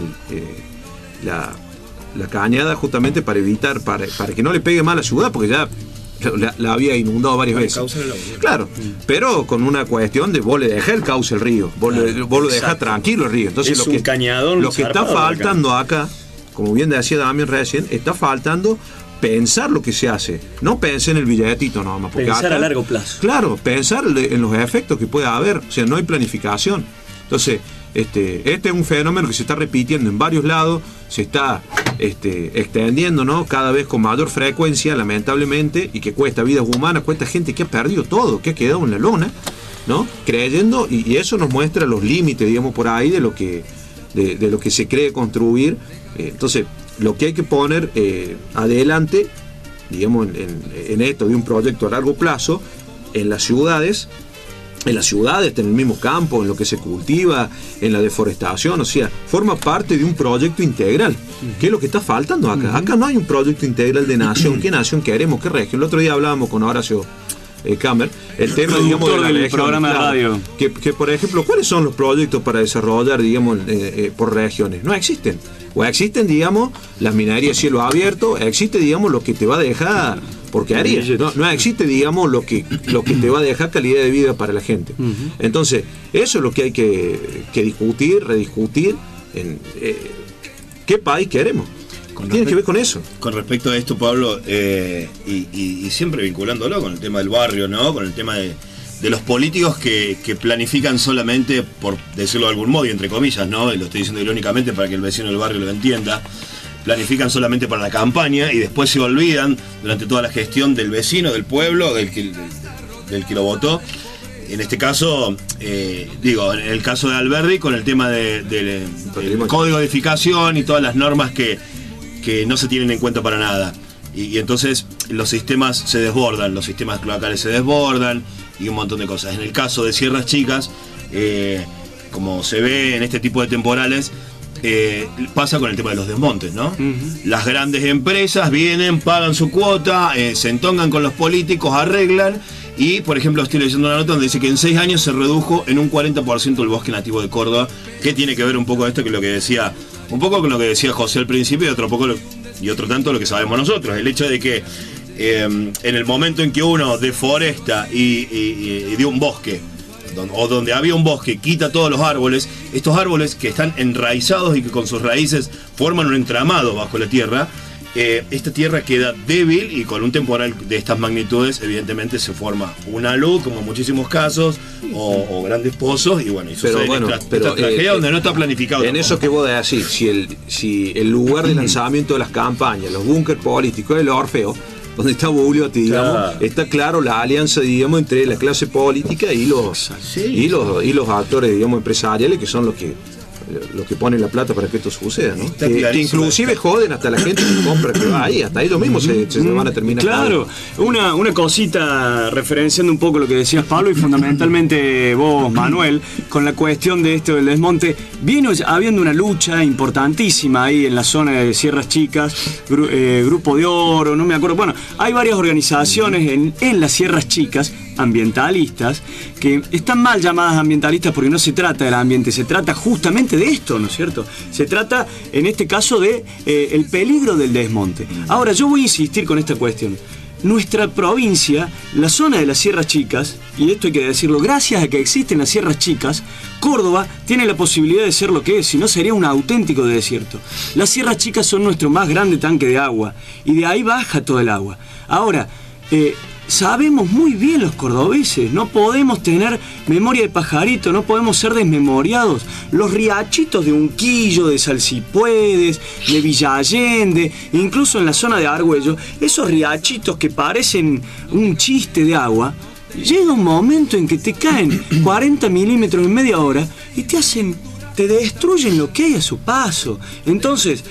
la Cañada, justamente para evitar, para que no le pegue mal a la ciudad, porque ya la había inundado varias veces. Claro, pero con una cuestión de vos le dejás el cauce al río, vos lo dejás tranquilo el río. Entonces es un cañadón. Lo que está faltando acá, como bien decía Damián recién, está faltando pensar lo que se hace. No pensar en el billetito nomás. Pensar acá, a largo plazo. Claro, pensar en los efectos que pueda haber. O sea, no hay planificación. Entonces, este es un fenómeno que se está repitiendo en varios lados, se está extendiendo, ¿no?, cada vez con mayor frecuencia, lamentablemente, y que cuesta vidas humanas, cuesta gente que ha perdido todo, que ha quedado en la lona, ¿no?, creyendo, y eso nos muestra los límites, digamos, por ahí de lo que se cree construir. Entonces, lo que hay que poner adelante digamos, en esto de un proyecto a largo plazo, en las ciudades, en el mismo campo, en lo que se cultiva, en la deforestación, o sea, forma parte de un proyecto integral. ¿Qué es lo que está faltando acá? Acá no hay un proyecto integral de nación. ¿Qué nación queremos? ¿Qué región? El otro día hablábamos con Horacio Kammer, el tema, digamos, de la del región, programa de radio. Que, por ejemplo, ¿cuáles son los proyectos para desarrollar, digamos, por regiones? No existen. O existen, digamos, las minerías cielo abierto, existe, digamos, lo que te va a dejar porquería. No existe, digamos, lo que te va a dejar calidad de vida para la gente. Entonces, eso es lo que hay que discutir, rediscutir. ¿Qué país queremos? Tiene que ver con eso. Con respecto a esto, Pablo, y siempre vinculándolo con el tema del barrio, ¿no? Con el tema de los políticos que planifican solamente, por decirlo de algún modo y entre comillas, ¿no? Y lo estoy diciendo irónicamente para que el vecino del barrio lo entienda. Planifican solamente para la campaña y después se olvidan durante toda la gestión del vecino, del pueblo, del que lo votó. En este caso, en el caso de Alberdi, con el tema del código de edificación y todas las normas que no se tienen en cuenta para nada. Y entonces los sistemas se desbordan, los sistemas cloacales se desbordan y un montón de cosas. En el caso de Sierras Chicas, como se ve en este tipo de temporales, pasa con el tema de los desmontes, ¿no? Las grandes empresas vienen, pagan su cuota, se entongan con los políticos, arreglan y, por ejemplo, estoy leyendo una nota donde dice que en 6 años se redujo en un 40% el bosque nativo de Córdoba, que tiene que ver un poco esto que lo que decía, un poco con lo que decía José al principio y otro tanto lo que sabemos nosotros, el hecho de que en el momento en que uno deforesta y de un bosque, o donde había un bosque, quita todos los árboles, estos árboles que están enraizados y que con sus raíces forman un entramado bajo la tierra, esta tierra queda débil y con un temporal de estas magnitudes evidentemente se forma una luz, como en muchísimos casos, o grandes pozos, y bueno, y sucede esta tragedia donde no está planificado. En eso que vos decís, si el lugar de lanzamiento de las campañas, los búnker políticos, el Orfeo, donde está Bugliotti, digamos, está claro la alianza, digamos, entre la clase política y los actores, digamos, empresariales, que son los que ponen la plata para que esto suceda, ¿no? Que inclusive joden hasta la gente que compra, que va ahí, hasta ellos mismos se van a terminar. Claro, una cosita referenciando un poco lo que decías, Pablo, y fundamentalmente vos, Manuel, con la cuestión de esto del desmonte. Vino habiendo una lucha importantísima ahí en la zona de Sierras Chicas, Grupo de Oro, no me acuerdo. Bueno, hay varias organizaciones en las Sierras Chicas, ambientalistas, que están mal llamadas ambientalistas porque no se trata del ambiente, se trata justamente de esto, ¿no es cierto? Se trata, en este caso, de el peligro del desmonte. Ahora, yo voy a insistir con esta cuestión. Nuestra provincia, la zona de las Sierras Chicas, y esto hay que decirlo, gracias a que existen las Sierras Chicas, Córdoba tiene la posibilidad de ser lo que es, si no sería un auténtico desierto. Las Sierras Chicas son nuestro más grande tanque de agua, y de ahí baja todo el agua. Ahora, sabemos muy bien los cordobeses, no podemos tener memoria de pajarito, no podemos ser desmemoriados. Los riachitos de Unquillo, de Salsipuedes, de Villa Allende, incluso en la zona de Argüello, esos riachitos que parecen un chiste de agua, llega un momento en que te caen 40 milímetros en media hora y te destruyen lo que hay a su paso. Entonces,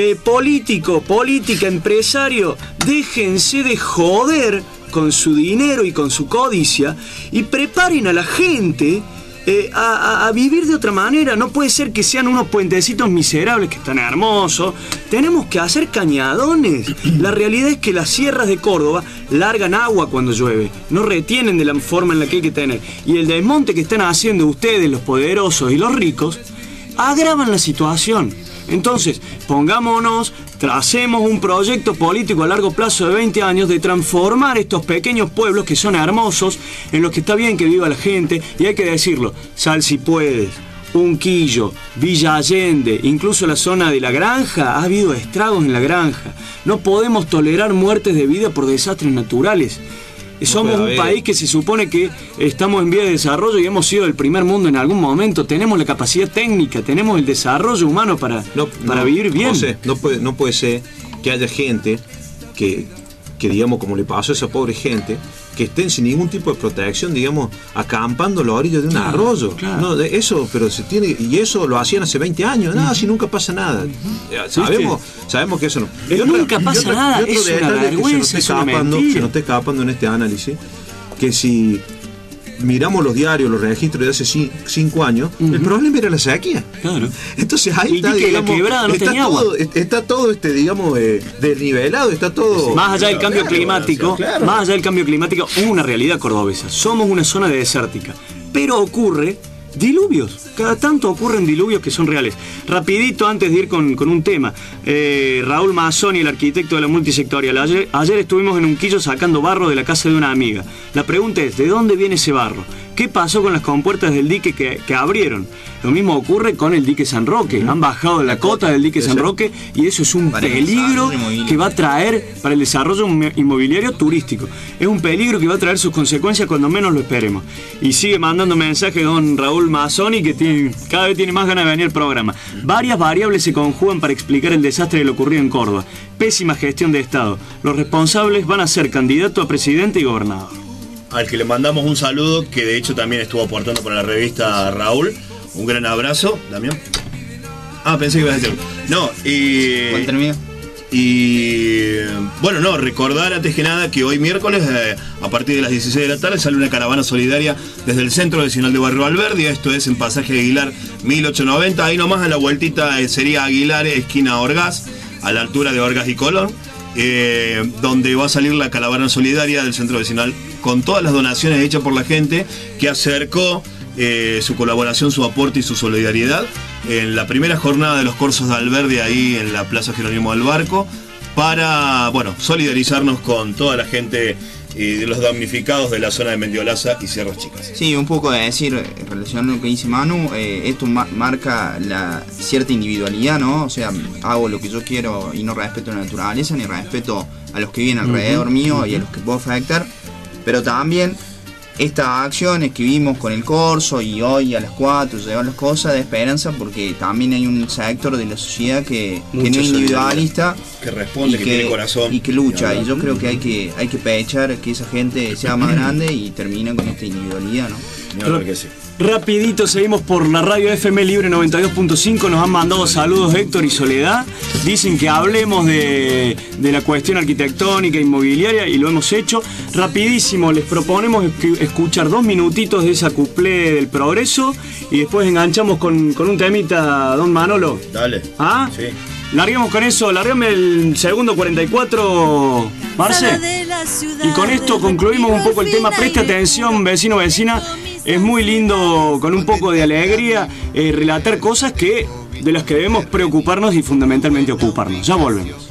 política, empresario, déjense de joder con su dinero y con su codicia y preparen a la gente a vivir de otra manera. No puede ser que sean unos puentecitos miserables que están hermosos. Tenemos que hacer cañadones. La realidad es que las sierras de Córdoba largan agua cuando llueve, no retienen de la forma en la que hay que tener, y el desmonte que están haciendo ustedes, los poderosos y los ricos, agravan la situación. Entonces, pongámonos, tracemos un proyecto político a largo plazo de 20 años de transformar estos pequeños pueblos que son hermosos, en los que está bien que viva la gente, y hay que decirlo, Salsipuedes, Unquillo, Villa Allende, incluso la zona de La Granja, ha habido estragos en La Granja. No podemos tolerar muertes de vida por desastres naturales. Somos un país que se supone que estamos en vía de desarrollo y hemos sido el primer mundo en algún momento. Tenemos la capacidad técnica, tenemos el desarrollo humano para vivir bien. No puede ser que haya gente que digamos, como le pasó a esa pobre gente, que estén sin ningún tipo de protección, digamos, acampando a la orilla de un arroyo. Claro. No, de eso, pero se tiene, y eso lo hacían hace 20 años, nada, si nunca pasa nada. Sabemos que eso no. Nunca pasa nada, y otro es una vergüenza, se nos está escapando en este análisis, que si miramos los diarios, los registros de hace 5 años, el problema era la sequía. Claro. Entonces ahí está, digamos, la quebrada no tenía agua. Está todo digamos, desnivelado, está todo. Más allá del cambio climático, más allá del cambio climático, es una realidad cordobesa. Somos una zona desértica, pero ocurre diluvios. Cada tanto ocurren diluvios que son reales. Rapidito, antes de ir con un tema. Raúl Mazzoni, el arquitecto de la multisectorial. Ayer estuvimos en Unquillo sacando barro de la casa de una amiga. La pregunta es, ¿de dónde viene ese barro? ¿Qué pasó con las compuertas del dique que abrieron? Lo mismo ocurre con el dique San Roque. Han bajado la cota del dique San Roque y eso es un peligro que va a traer para el desarrollo inmobiliario turístico. Es un peligro que va a traer sus consecuencias cuando menos lo esperemos. Y sigue mandando mensajes don Raúl Mazzoni, que cada vez tiene más ganas de venir al programa. Varias variables se conjugan para explicar el desastre de lo ocurrido en Córdoba. Pésima gestión de Estado. Los responsables van a ser candidato a presidente y gobernador. Al que le mandamos un saludo, que de hecho también estuvo aportando para la revista Raúl. Un gran abrazo, Damián. Pensé que ibas a decir. No, ¿Cuál termina? Y bueno, no, recordar antes que nada que hoy miércoles, a partir de las 16 de la tarde, sale una caravana solidaria desde el Centro Vecinal de Barrio Alberdi. Esto es en Pasaje Aguilar 1890. Ahí nomás a la vueltita sería Aguilar, esquina Orgaz, a la altura de Orgaz y Colón. Donde va a salir la caravana solidaria del Centro Vecinal con todas las donaciones hechas por la gente que acercó su colaboración, su aporte y su solidaridad en la primera jornada de los Corsos de Alberdi ahí en la Plaza Jerónimo del Barco para, solidarizarnos con toda la gente de los damnificados de la zona de Mendiolaza y Sierras Chicas. Sí, un poco de decir, en relación a lo que dice Manu, esto marca la cierta individualidad, ¿no? O sea, hago lo que yo quiero y no respeto la naturaleza, ni respeto a los que viven alrededor mío y a los que puedo afectar, pero también estas acciones que vimos con el Corso y hoy a las 4 llevan las cosas de esperanza, porque también hay un sector de la sociedad que no es individualista, que responde, que tiene corazón y que lucha, y yo creo que hay que pechar que esa gente sea más grande y termina con esta individualidad, ¿no? Que sí. Rapidito, seguimos por la radio FM Libre 92.5. Nos han mandado saludos Héctor y Soledad. Dicen que hablemos de la cuestión arquitectónica e inmobiliaria y lo hemos hecho. Rapidísimo, les proponemos escuchar 2 minutitos de esa cuplé del Progreso y después enganchamos con un temita, don Manolo. Dale. ¿Ah? Sí. Larguemos con eso, largueme el segundo 44, Marce. Y con esto concluimos un poco el tema. Preste atención, vecino, vecina. Es muy lindo, con un poco de alegría, relatar cosas de las que debemos preocuparnos y fundamentalmente ocuparnos. Ya volvemos.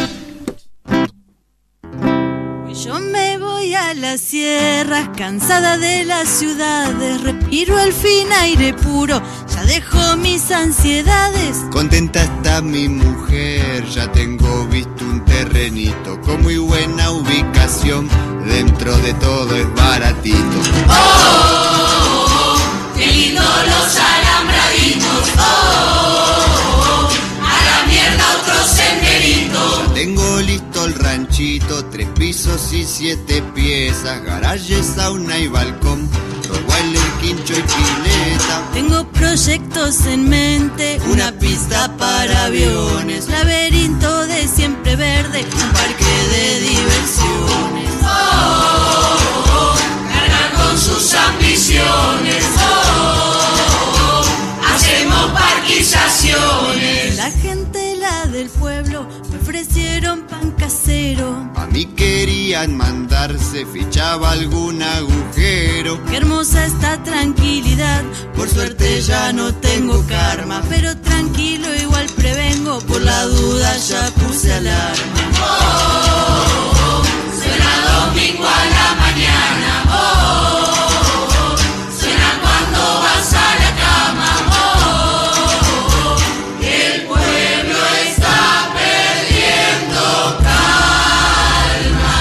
Yo me voy a las sierras, cansada de las ciudades, respiro al fin aire puro, ya dejo mis ansiedades. Contenta está mi mujer, ya tengo visto un terrenito con muy buena ubicación, dentro de todo es baratito. Oh, qué lindo los alambraditos. Oh, a la mierda otro senderito. Ya tengo listo el ranchito, 3 pisos y 7 piezas, garaje, sauna y balcón, rottweiler, quincho y pileta. Tengo proyectos en mente, una pista para aviones, laberinto de siempre verde, un parque de diversiones. Oh, cargan con sus ambiciones. Oh, hacemos parquizaciones. La gente, la del pueblo, me ofrecieron pan casero. A mí querían mandarse, fichaba algún agujero. Qué hermosa esta tranquilidad, por suerte ya no tengo karma, pero tranquilo igual prevengo, por la duda ya puse alarma. Oh, suena domingo a la mañana. Oh, suena cuando vas a la cama. Oh, el pueblo está perdiendo calma.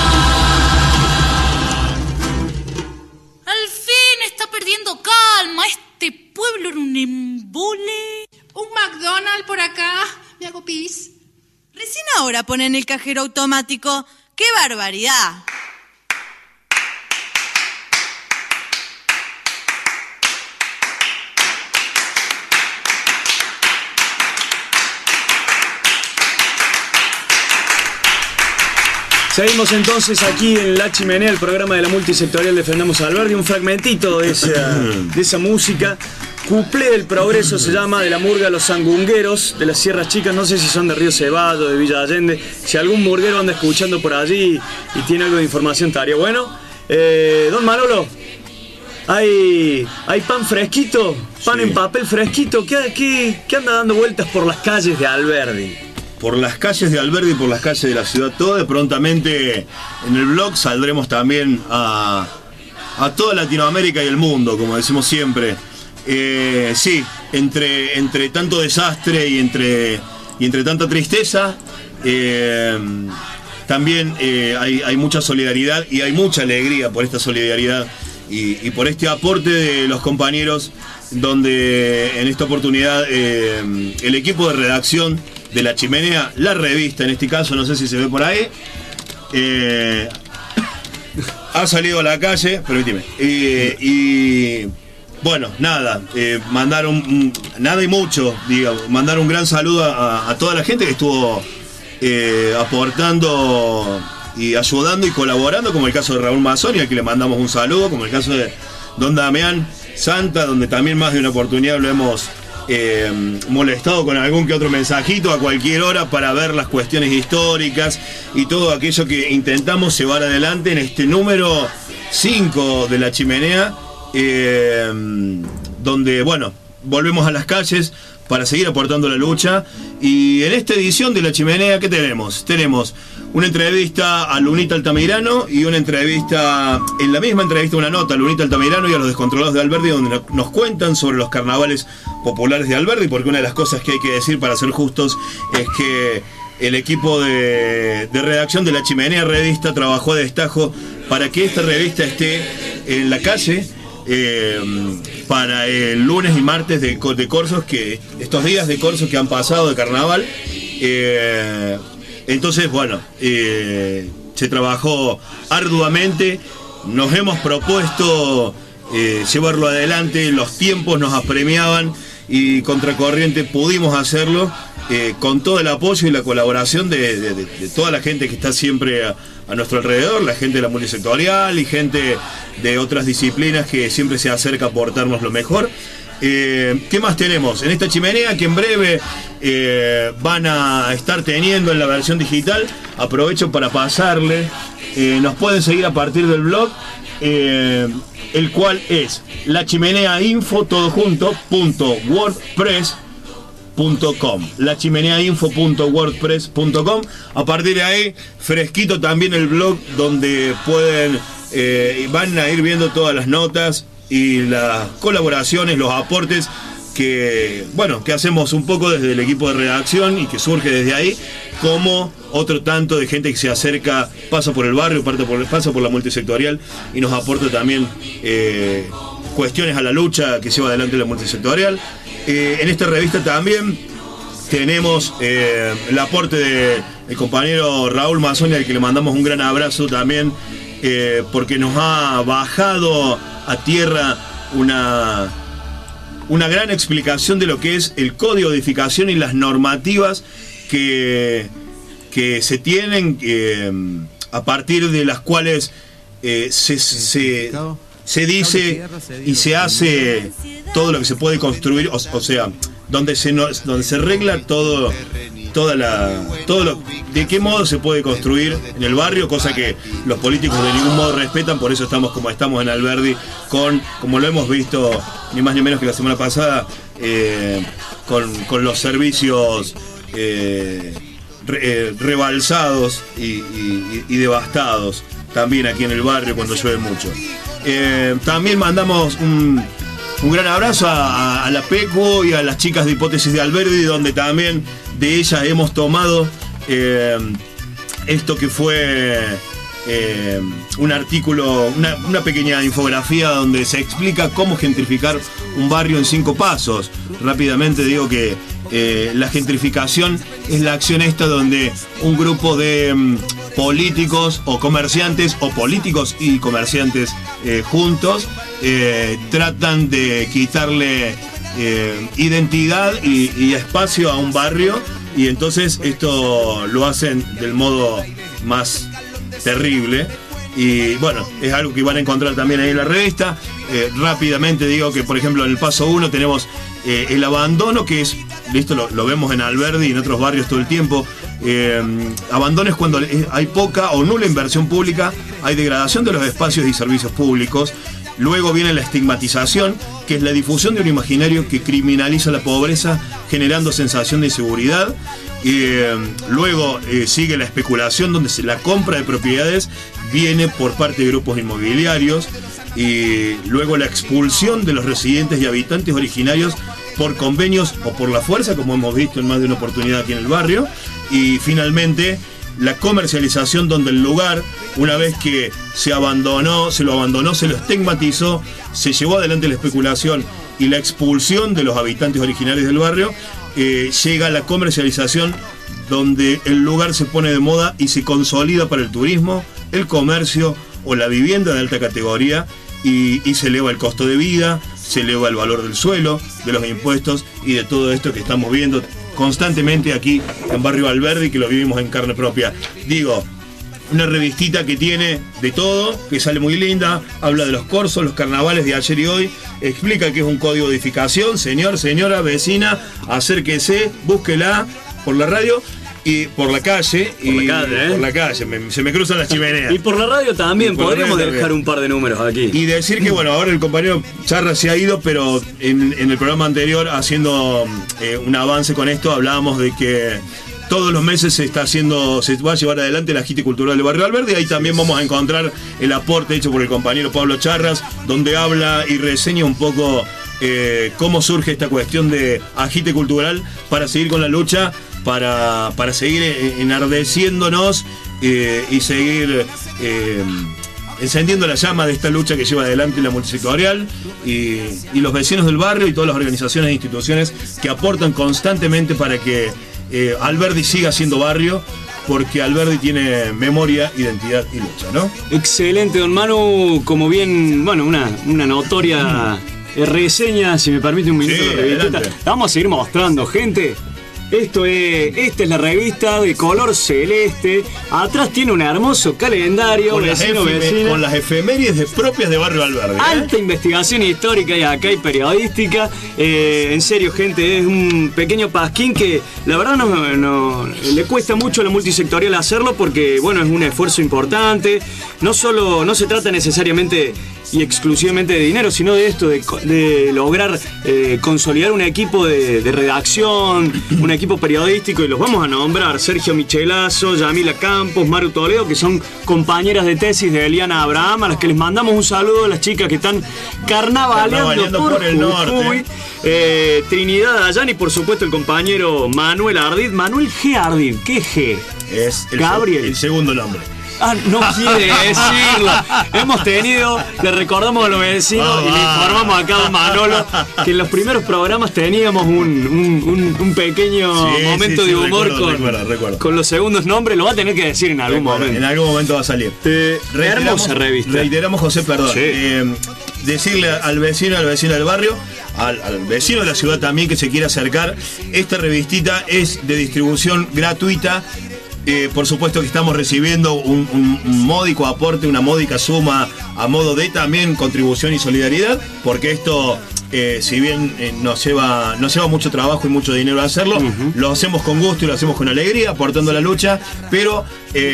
Al fin está perdiendo calma. Este pueblo era un embole. Un McDonald's por acá. Me hago pis. Recién ahora ponen el cajero automático. ¡Qué barbaridad! Seguimos entonces aquí en La Chimenea, el programa de la multisectorial Defendamos a Alberdi. Un fragmentito de esa música. Cuplé del Progreso se llama, de la murga Los Sangungueros, de las Sierras Chicas. No sé si son de Río Ceballos, de Villa Allende. Si algún murguero anda escuchando por allí y tiene algo de información, estaría bueno. Don Manolo, ¿hay pan fresquito? ¿Pan en papel fresquito? ¿Qué anda dando vueltas por las calles de Alberdi? Por las calles de Alberdi y por las calles de la ciudad toda. Prontamente en el blog saldremos también a toda Latinoamérica y el mundo, como decimos siempre. Sí, entre tanto desastre y entre tanta tristeza, también hay mucha solidaridad y hay mucha alegría por esta solidaridad y por este aporte de los compañeros, donde en esta oportunidad el equipo de redacción de La Chimenea, la revista en este caso, no sé si se ve por ahí, ha salido a la calle, permíteme, y bueno, mandaron nada y mucho, digamos, mandar un gran saludo a toda la gente que estuvo aportando y ayudando y colaborando, como el caso de Raúl Mazzoni, al que le mandamos un saludo, como el caso de don Damián Santa, donde también más de una oportunidad lo hemos molestado con algún que otro mensajito a cualquier hora para ver las cuestiones históricas y todo aquello que intentamos llevar adelante en este número 5 de La Chimenea, donde, bueno, volvemos a las calles para seguir aportando la lucha. Y en esta edición de La Chimenea, ¿qué tenemos? Tenemos una entrevista a Lunita Altamirano y una entrevista, en la misma entrevista, una nota a Lunita Altamirano y a los descontrolados de Alberdi, donde nos cuentan sobre los carnavales populares de Alberdi, porque una de las cosas que hay que decir, para ser justos, es que el equipo de redacción de La Chimenea Revista trabajó a destajo para que esta revista esté en la calle para el lunes y martes de corsos, que estos días de corsos que han pasado de carnaval. Entonces, bueno, se trabajó arduamente, nos hemos propuesto llevarlo adelante, los tiempos nos apremiaban y contracorriente pudimos hacerlo, con todo el apoyo y la colaboración de toda la gente que está siempre a nuestro alrededor, la gente de la multisectorial y gente de otras disciplinas que siempre se acerca a aportarnos lo mejor. ¿Qué más tenemos? En esta chimenea, que en breve van a estar teniendo en la versión digital, aprovecho para pasarle, nos pueden seguir a partir del blog, el cual es lachimeneainfo, todo junto, .wordpress.com, lachimeneainfo.wordpress.com. A partir de ahí, fresquito también el blog, donde pueden van a ir viendo todas las notas y las colaboraciones, los aportes que, bueno, que hacemos un poco desde el equipo de redacción y que surge desde ahí, como otro tanto de gente que se acerca, pasa por el barrio, pasa por la multisectorial y nos aporta también cuestiones a la lucha que lleva adelante la multisectorial. En esta revista también tenemos el aporte del compañero Raúl Mazzoni, al que le mandamos un gran abrazo también, porque nos ha bajado a tierra una gran explicación de lo que es el código de edificación y las normativas que se tienen, a partir de las cuales se dice y se hace todo lo que se puede construir, o sea, donde se regla todo de qué modo se puede construir en el barrio, cosa que los políticos de ningún modo respetan. Por eso estamos como estamos en Alberdi, como lo hemos visto ni más ni menos que la semana pasada, con los servicios rebalsados y devastados también aquí en el barrio cuando llueve mucho. También mandamos un gran abrazo a la PECU y a las chicas de Hipótesis de Alberdi, donde también de ellas hemos tomado esto que fue un artículo, una pequeña infografía donde se explica cómo gentrificar un barrio en 5 pasos. Rápidamente digo que la gentrificación es la acción esta donde un grupo de políticos o comerciantes, o políticos y comerciantes juntos, tratan de quitarle identidad y espacio a un barrio, y entonces esto lo hacen del modo más terrible. Y bueno, es algo que van a encontrar también ahí en la revista. Rápidamente digo que, por ejemplo, en el paso 1 tenemos el abandono, que es, esto lo vemos en Alberdi y en otros barrios todo el tiempo. Abandono es cuando hay poca o nula inversión pública, hay degradación de los espacios y servicios públicos. Luego viene la estigmatización, que es la difusión de un imaginario que criminaliza la pobreza, generando sensación de inseguridad. Luego sigue la especulación, donde la compra de propiedades viene por parte de grupos inmobiliarios. Y luego la expulsión de los residentes y habitantes originarios por convenios o por la fuerza, como hemos visto en más de una oportunidad aquí en el barrio. Y finalmente la comercialización, donde el lugar, una vez que se lo abandonó, se lo estigmatizó, se llevó adelante la especulación y la expulsión de los habitantes originarios del barrio, llega la comercialización, donde el lugar se pone de moda y se consolida para el turismo, el comercio o la vivienda de alta categoría, y se eleva el costo de vida, se eleva el valor del suelo, de los impuestos y de todo esto que estamos viendo constantemente aquí en Barrio Alberdi, que lo vivimos en carne propia. Digo, una revistita que tiene de todo, que sale muy linda, habla de los corsos, los carnavales de ayer y hoy, explica que es un código de edificación. Señor, señora, vecina, acérquese, búsquela por la radio y por la calle. Por la calle, se me cruzan las chimeneas. Y por la radio también, podríamos dejar un par de números aquí. Y decir que, bueno, ahora el compañero Charra se ha ido, pero en el programa anterior, haciendo un avance con esto, hablábamos de que todos los meses se va a llevar adelante la gita cultural del Barrio Alberdi. Ahí también vamos a encontrar el aporte hecho por el compañero Pablo Charras, donde habla y reseña un poco cómo surge esta cuestión de agite cultural para seguir con la lucha, para seguir enardeciéndonos y seguir encendiendo la llama de esta lucha que lleva adelante la multisectorial y los vecinos del barrio y todas las organizaciones e instituciones que aportan constantemente para que Alberdi siga siendo barrio, porque Alberdi tiene memoria, identidad y lucha, ¿no? Excelente, don Manu. Como bien, bueno, una notoria reseña, si me permite un minuto, de revista. Vamos a seguir mostrando, gente. Esta es la revista de color celeste. Atrás tiene un hermoso calendario. Con las efemérides propias de Barrio Alberdi. Alta investigación histórica y acá hay periodística. En serio, gente, es un pequeño pasquín que la verdad no le cuesta mucho a la multisectorial hacerlo, porque bueno, es un esfuerzo importante. No se trata necesariamente y exclusivamente de dinero, sino de esto, de lograr consolidar un equipo de redacción, un equipo periodístico, y los vamos a nombrar: Sergio Michelazo, Yamila Campos, Maru Toledo, que son compañeras de tesis de Eliana Abraham, a las que les mandamos un saludo, a las chicas que están carnavaleando por el norte. Trinidad Dayan y por supuesto el compañero Manuel Ardid. Manuel G. Ardid, ¿qué G? Es Gabriel. El segundo nombre. No quiere decirlo. Hemos tenido, le recordamos a los vecinos y le informamos acá a Manolo que en los primeros programas teníamos un pequeño momento de humor recuerdo. Con los segundos nombres. Lo va a tener que decir en algún momento. En algún momento va a salir. Hermosa revista. Reiteramos, José, perdón. Sí. Decirle al vecino del barrio, al vecino de la ciudad también, que se quiera acercar. Esta revistita es de distribución gratuita. Por supuesto que estamos recibiendo un módico aporte, una módica suma a modo de también contribución y solidaridad, porque esto, si bien nos lleva mucho trabajo y mucho dinero a hacerlo, lo hacemos con gusto y lo hacemos con alegría, aportando a la lucha, pero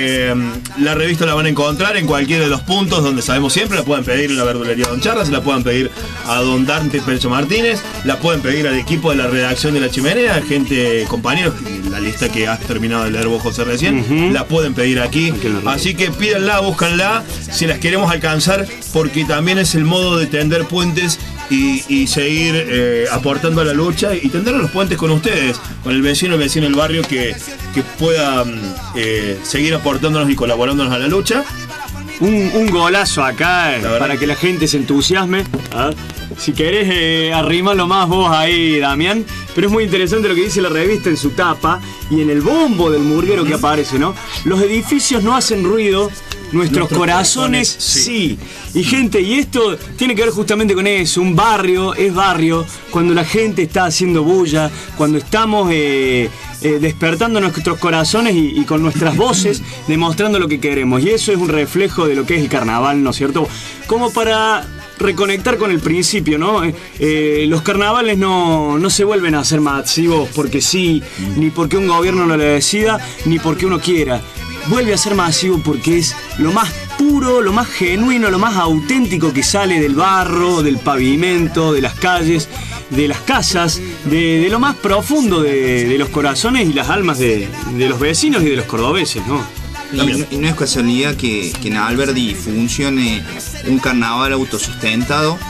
la revista la van a encontrar en cualquiera de los puntos donde sabemos siempre. La pueden pedir en la verdulería Don Charras, la pueden pedir a Don Dante Perecho Martínez, la pueden pedir al equipo de la redacción de La Chimenea, gente, compañeros, la lista que has terminado de leer vos, José, recién, la pueden pedir aquí. Así que pídanla, búscanla, si las queremos alcanzar, porque también es el modo de tender puentes y seguir aportando a la lucha y tender los puentes con ustedes, con el vecino del barrio, que pueda seguir aportándonos y colaborándonos a la lucha. Un golazo acá para que la gente se entusiasme. Si querés arrímalo más vos ahí, Damián. Pero es muy interesante lo que dice la revista en su tapa y en el bombo del murguero que aparece, ¿no? Los edificios no hacen ruido, nuestros corazones sí. Y gente, y esto tiene que ver justamente con eso. Un barrio es barrio cuando la gente está haciendo bulla, cuando estamos despertando nuestros corazones y con nuestras voces demostrando lo que queremos. Y eso es un reflejo de lo que es el carnaval, ¿no es cierto? Como para reconectar con el principio, ¿no? Los carnavales no se vuelven a hacer masivos porque sí, ni porque un gobierno lo decida, ni porque uno quiera. Vuelve a ser masivo porque es lo más puro, lo más genuino, lo más auténtico que sale del barro, del pavimento, de las calles, de las casas, de lo más profundo de los corazones y las almas de los vecinos y de los cordobeses, ¿no? Y no es casualidad que en Alberdi funcione un carnaval autosustentado,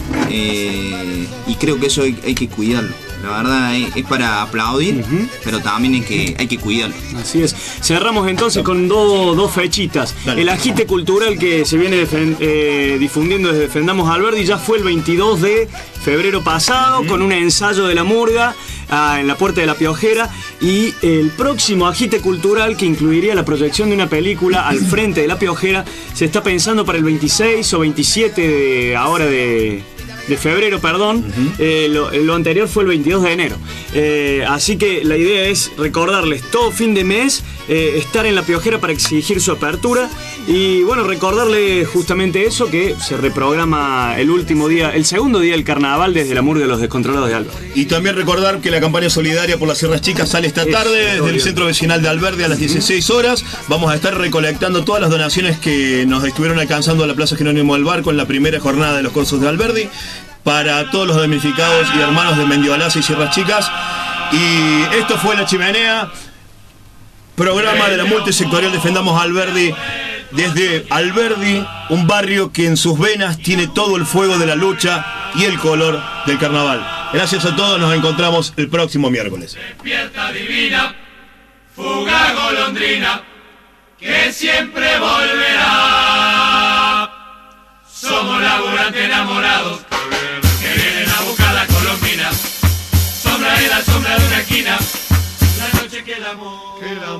y creo que eso hay que cuidarlo. La verdad es para aplaudir, pero también hay que cuidarlo. Así es. Cerramos entonces con dos fechitas. Dale. El agite cultural que se viene difundiendo desde Defendamos Alberdi ya fue el 22 de febrero pasado, con un ensayo de la murga en la Puerta de la Piojera, y el próximo agite cultural, que incluiría la proyección de una película al frente de la Piojera, se está pensando para el 26 o 27 de febrero, perdón. Lo anterior fue el 22 de enero. Así que la idea es recordarles todo fin de mes, estar en la Piojera para exigir su apertura. Y bueno, recordarles justamente eso, que se reprograma el segundo día del carnaval desde la murga de los descontrolados de Alberdi. Y también recordar que la campaña solidaria por las Sierras Chicas sale esta tarde desde el centro vecinal de Alberdi a las 16 horas. Vamos a estar recolectando todas las donaciones que nos estuvieron alcanzando a la Plaza Jerónimo del Barco en la primera jornada de los cursos de Alberdi, para todos los damnificados y hermanos de Mendiolaza y Sierras Chicas. Y esto fue La Chimenea, programa de la multisectorial Defendamos Alberdi, desde Alberdi, un barrio que en sus venas tiene todo el fuego de la lucha y el color del carnaval. Gracias a todos, nos encontramos el próximo miércoles. Despierta divina, fuga golondrina, que siempre volverá. Somos laburantes enamorados que vienen a buscar la colombina. Sombra en la sombra de una esquina, la noche que el amor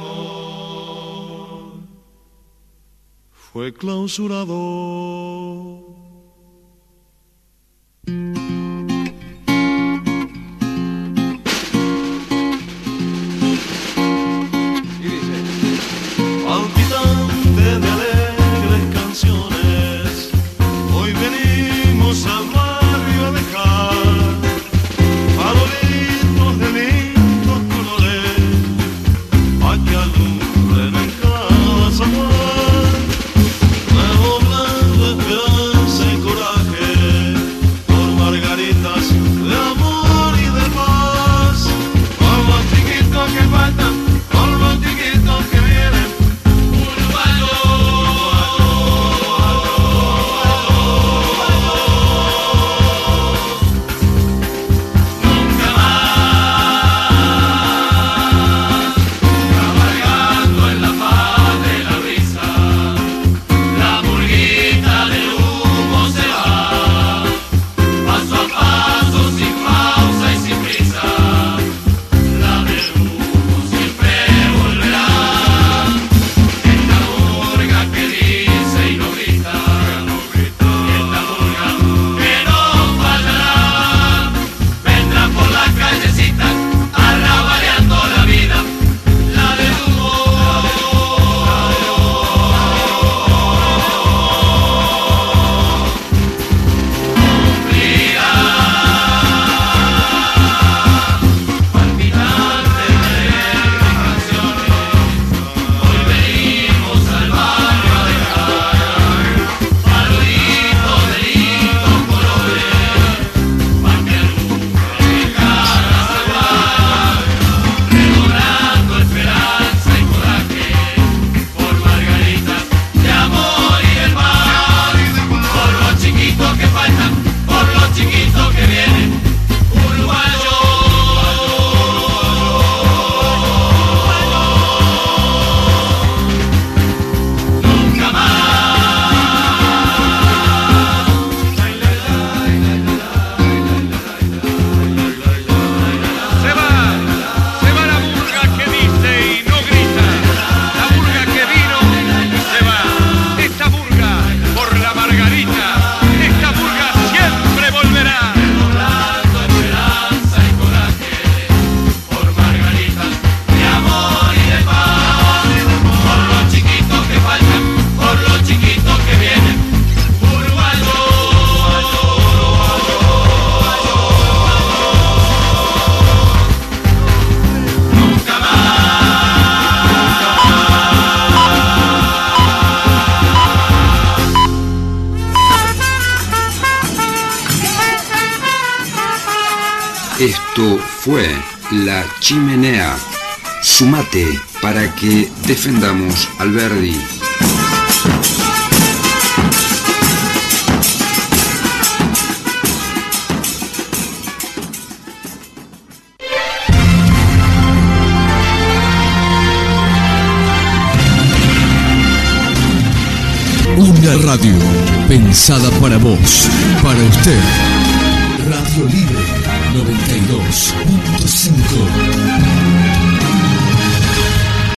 fue clausurado. Palpitante de alegres canciones, hoy venimos al barrio a dejar farolitos de lindos colores, a que alumbren en cada zaguán, redoblando esperanza y coraje, por Esto fue La Chimenea. Sumate para que defendamos al Verdi. Una radio pensada para vos, para usted. Radio Libre 92.5.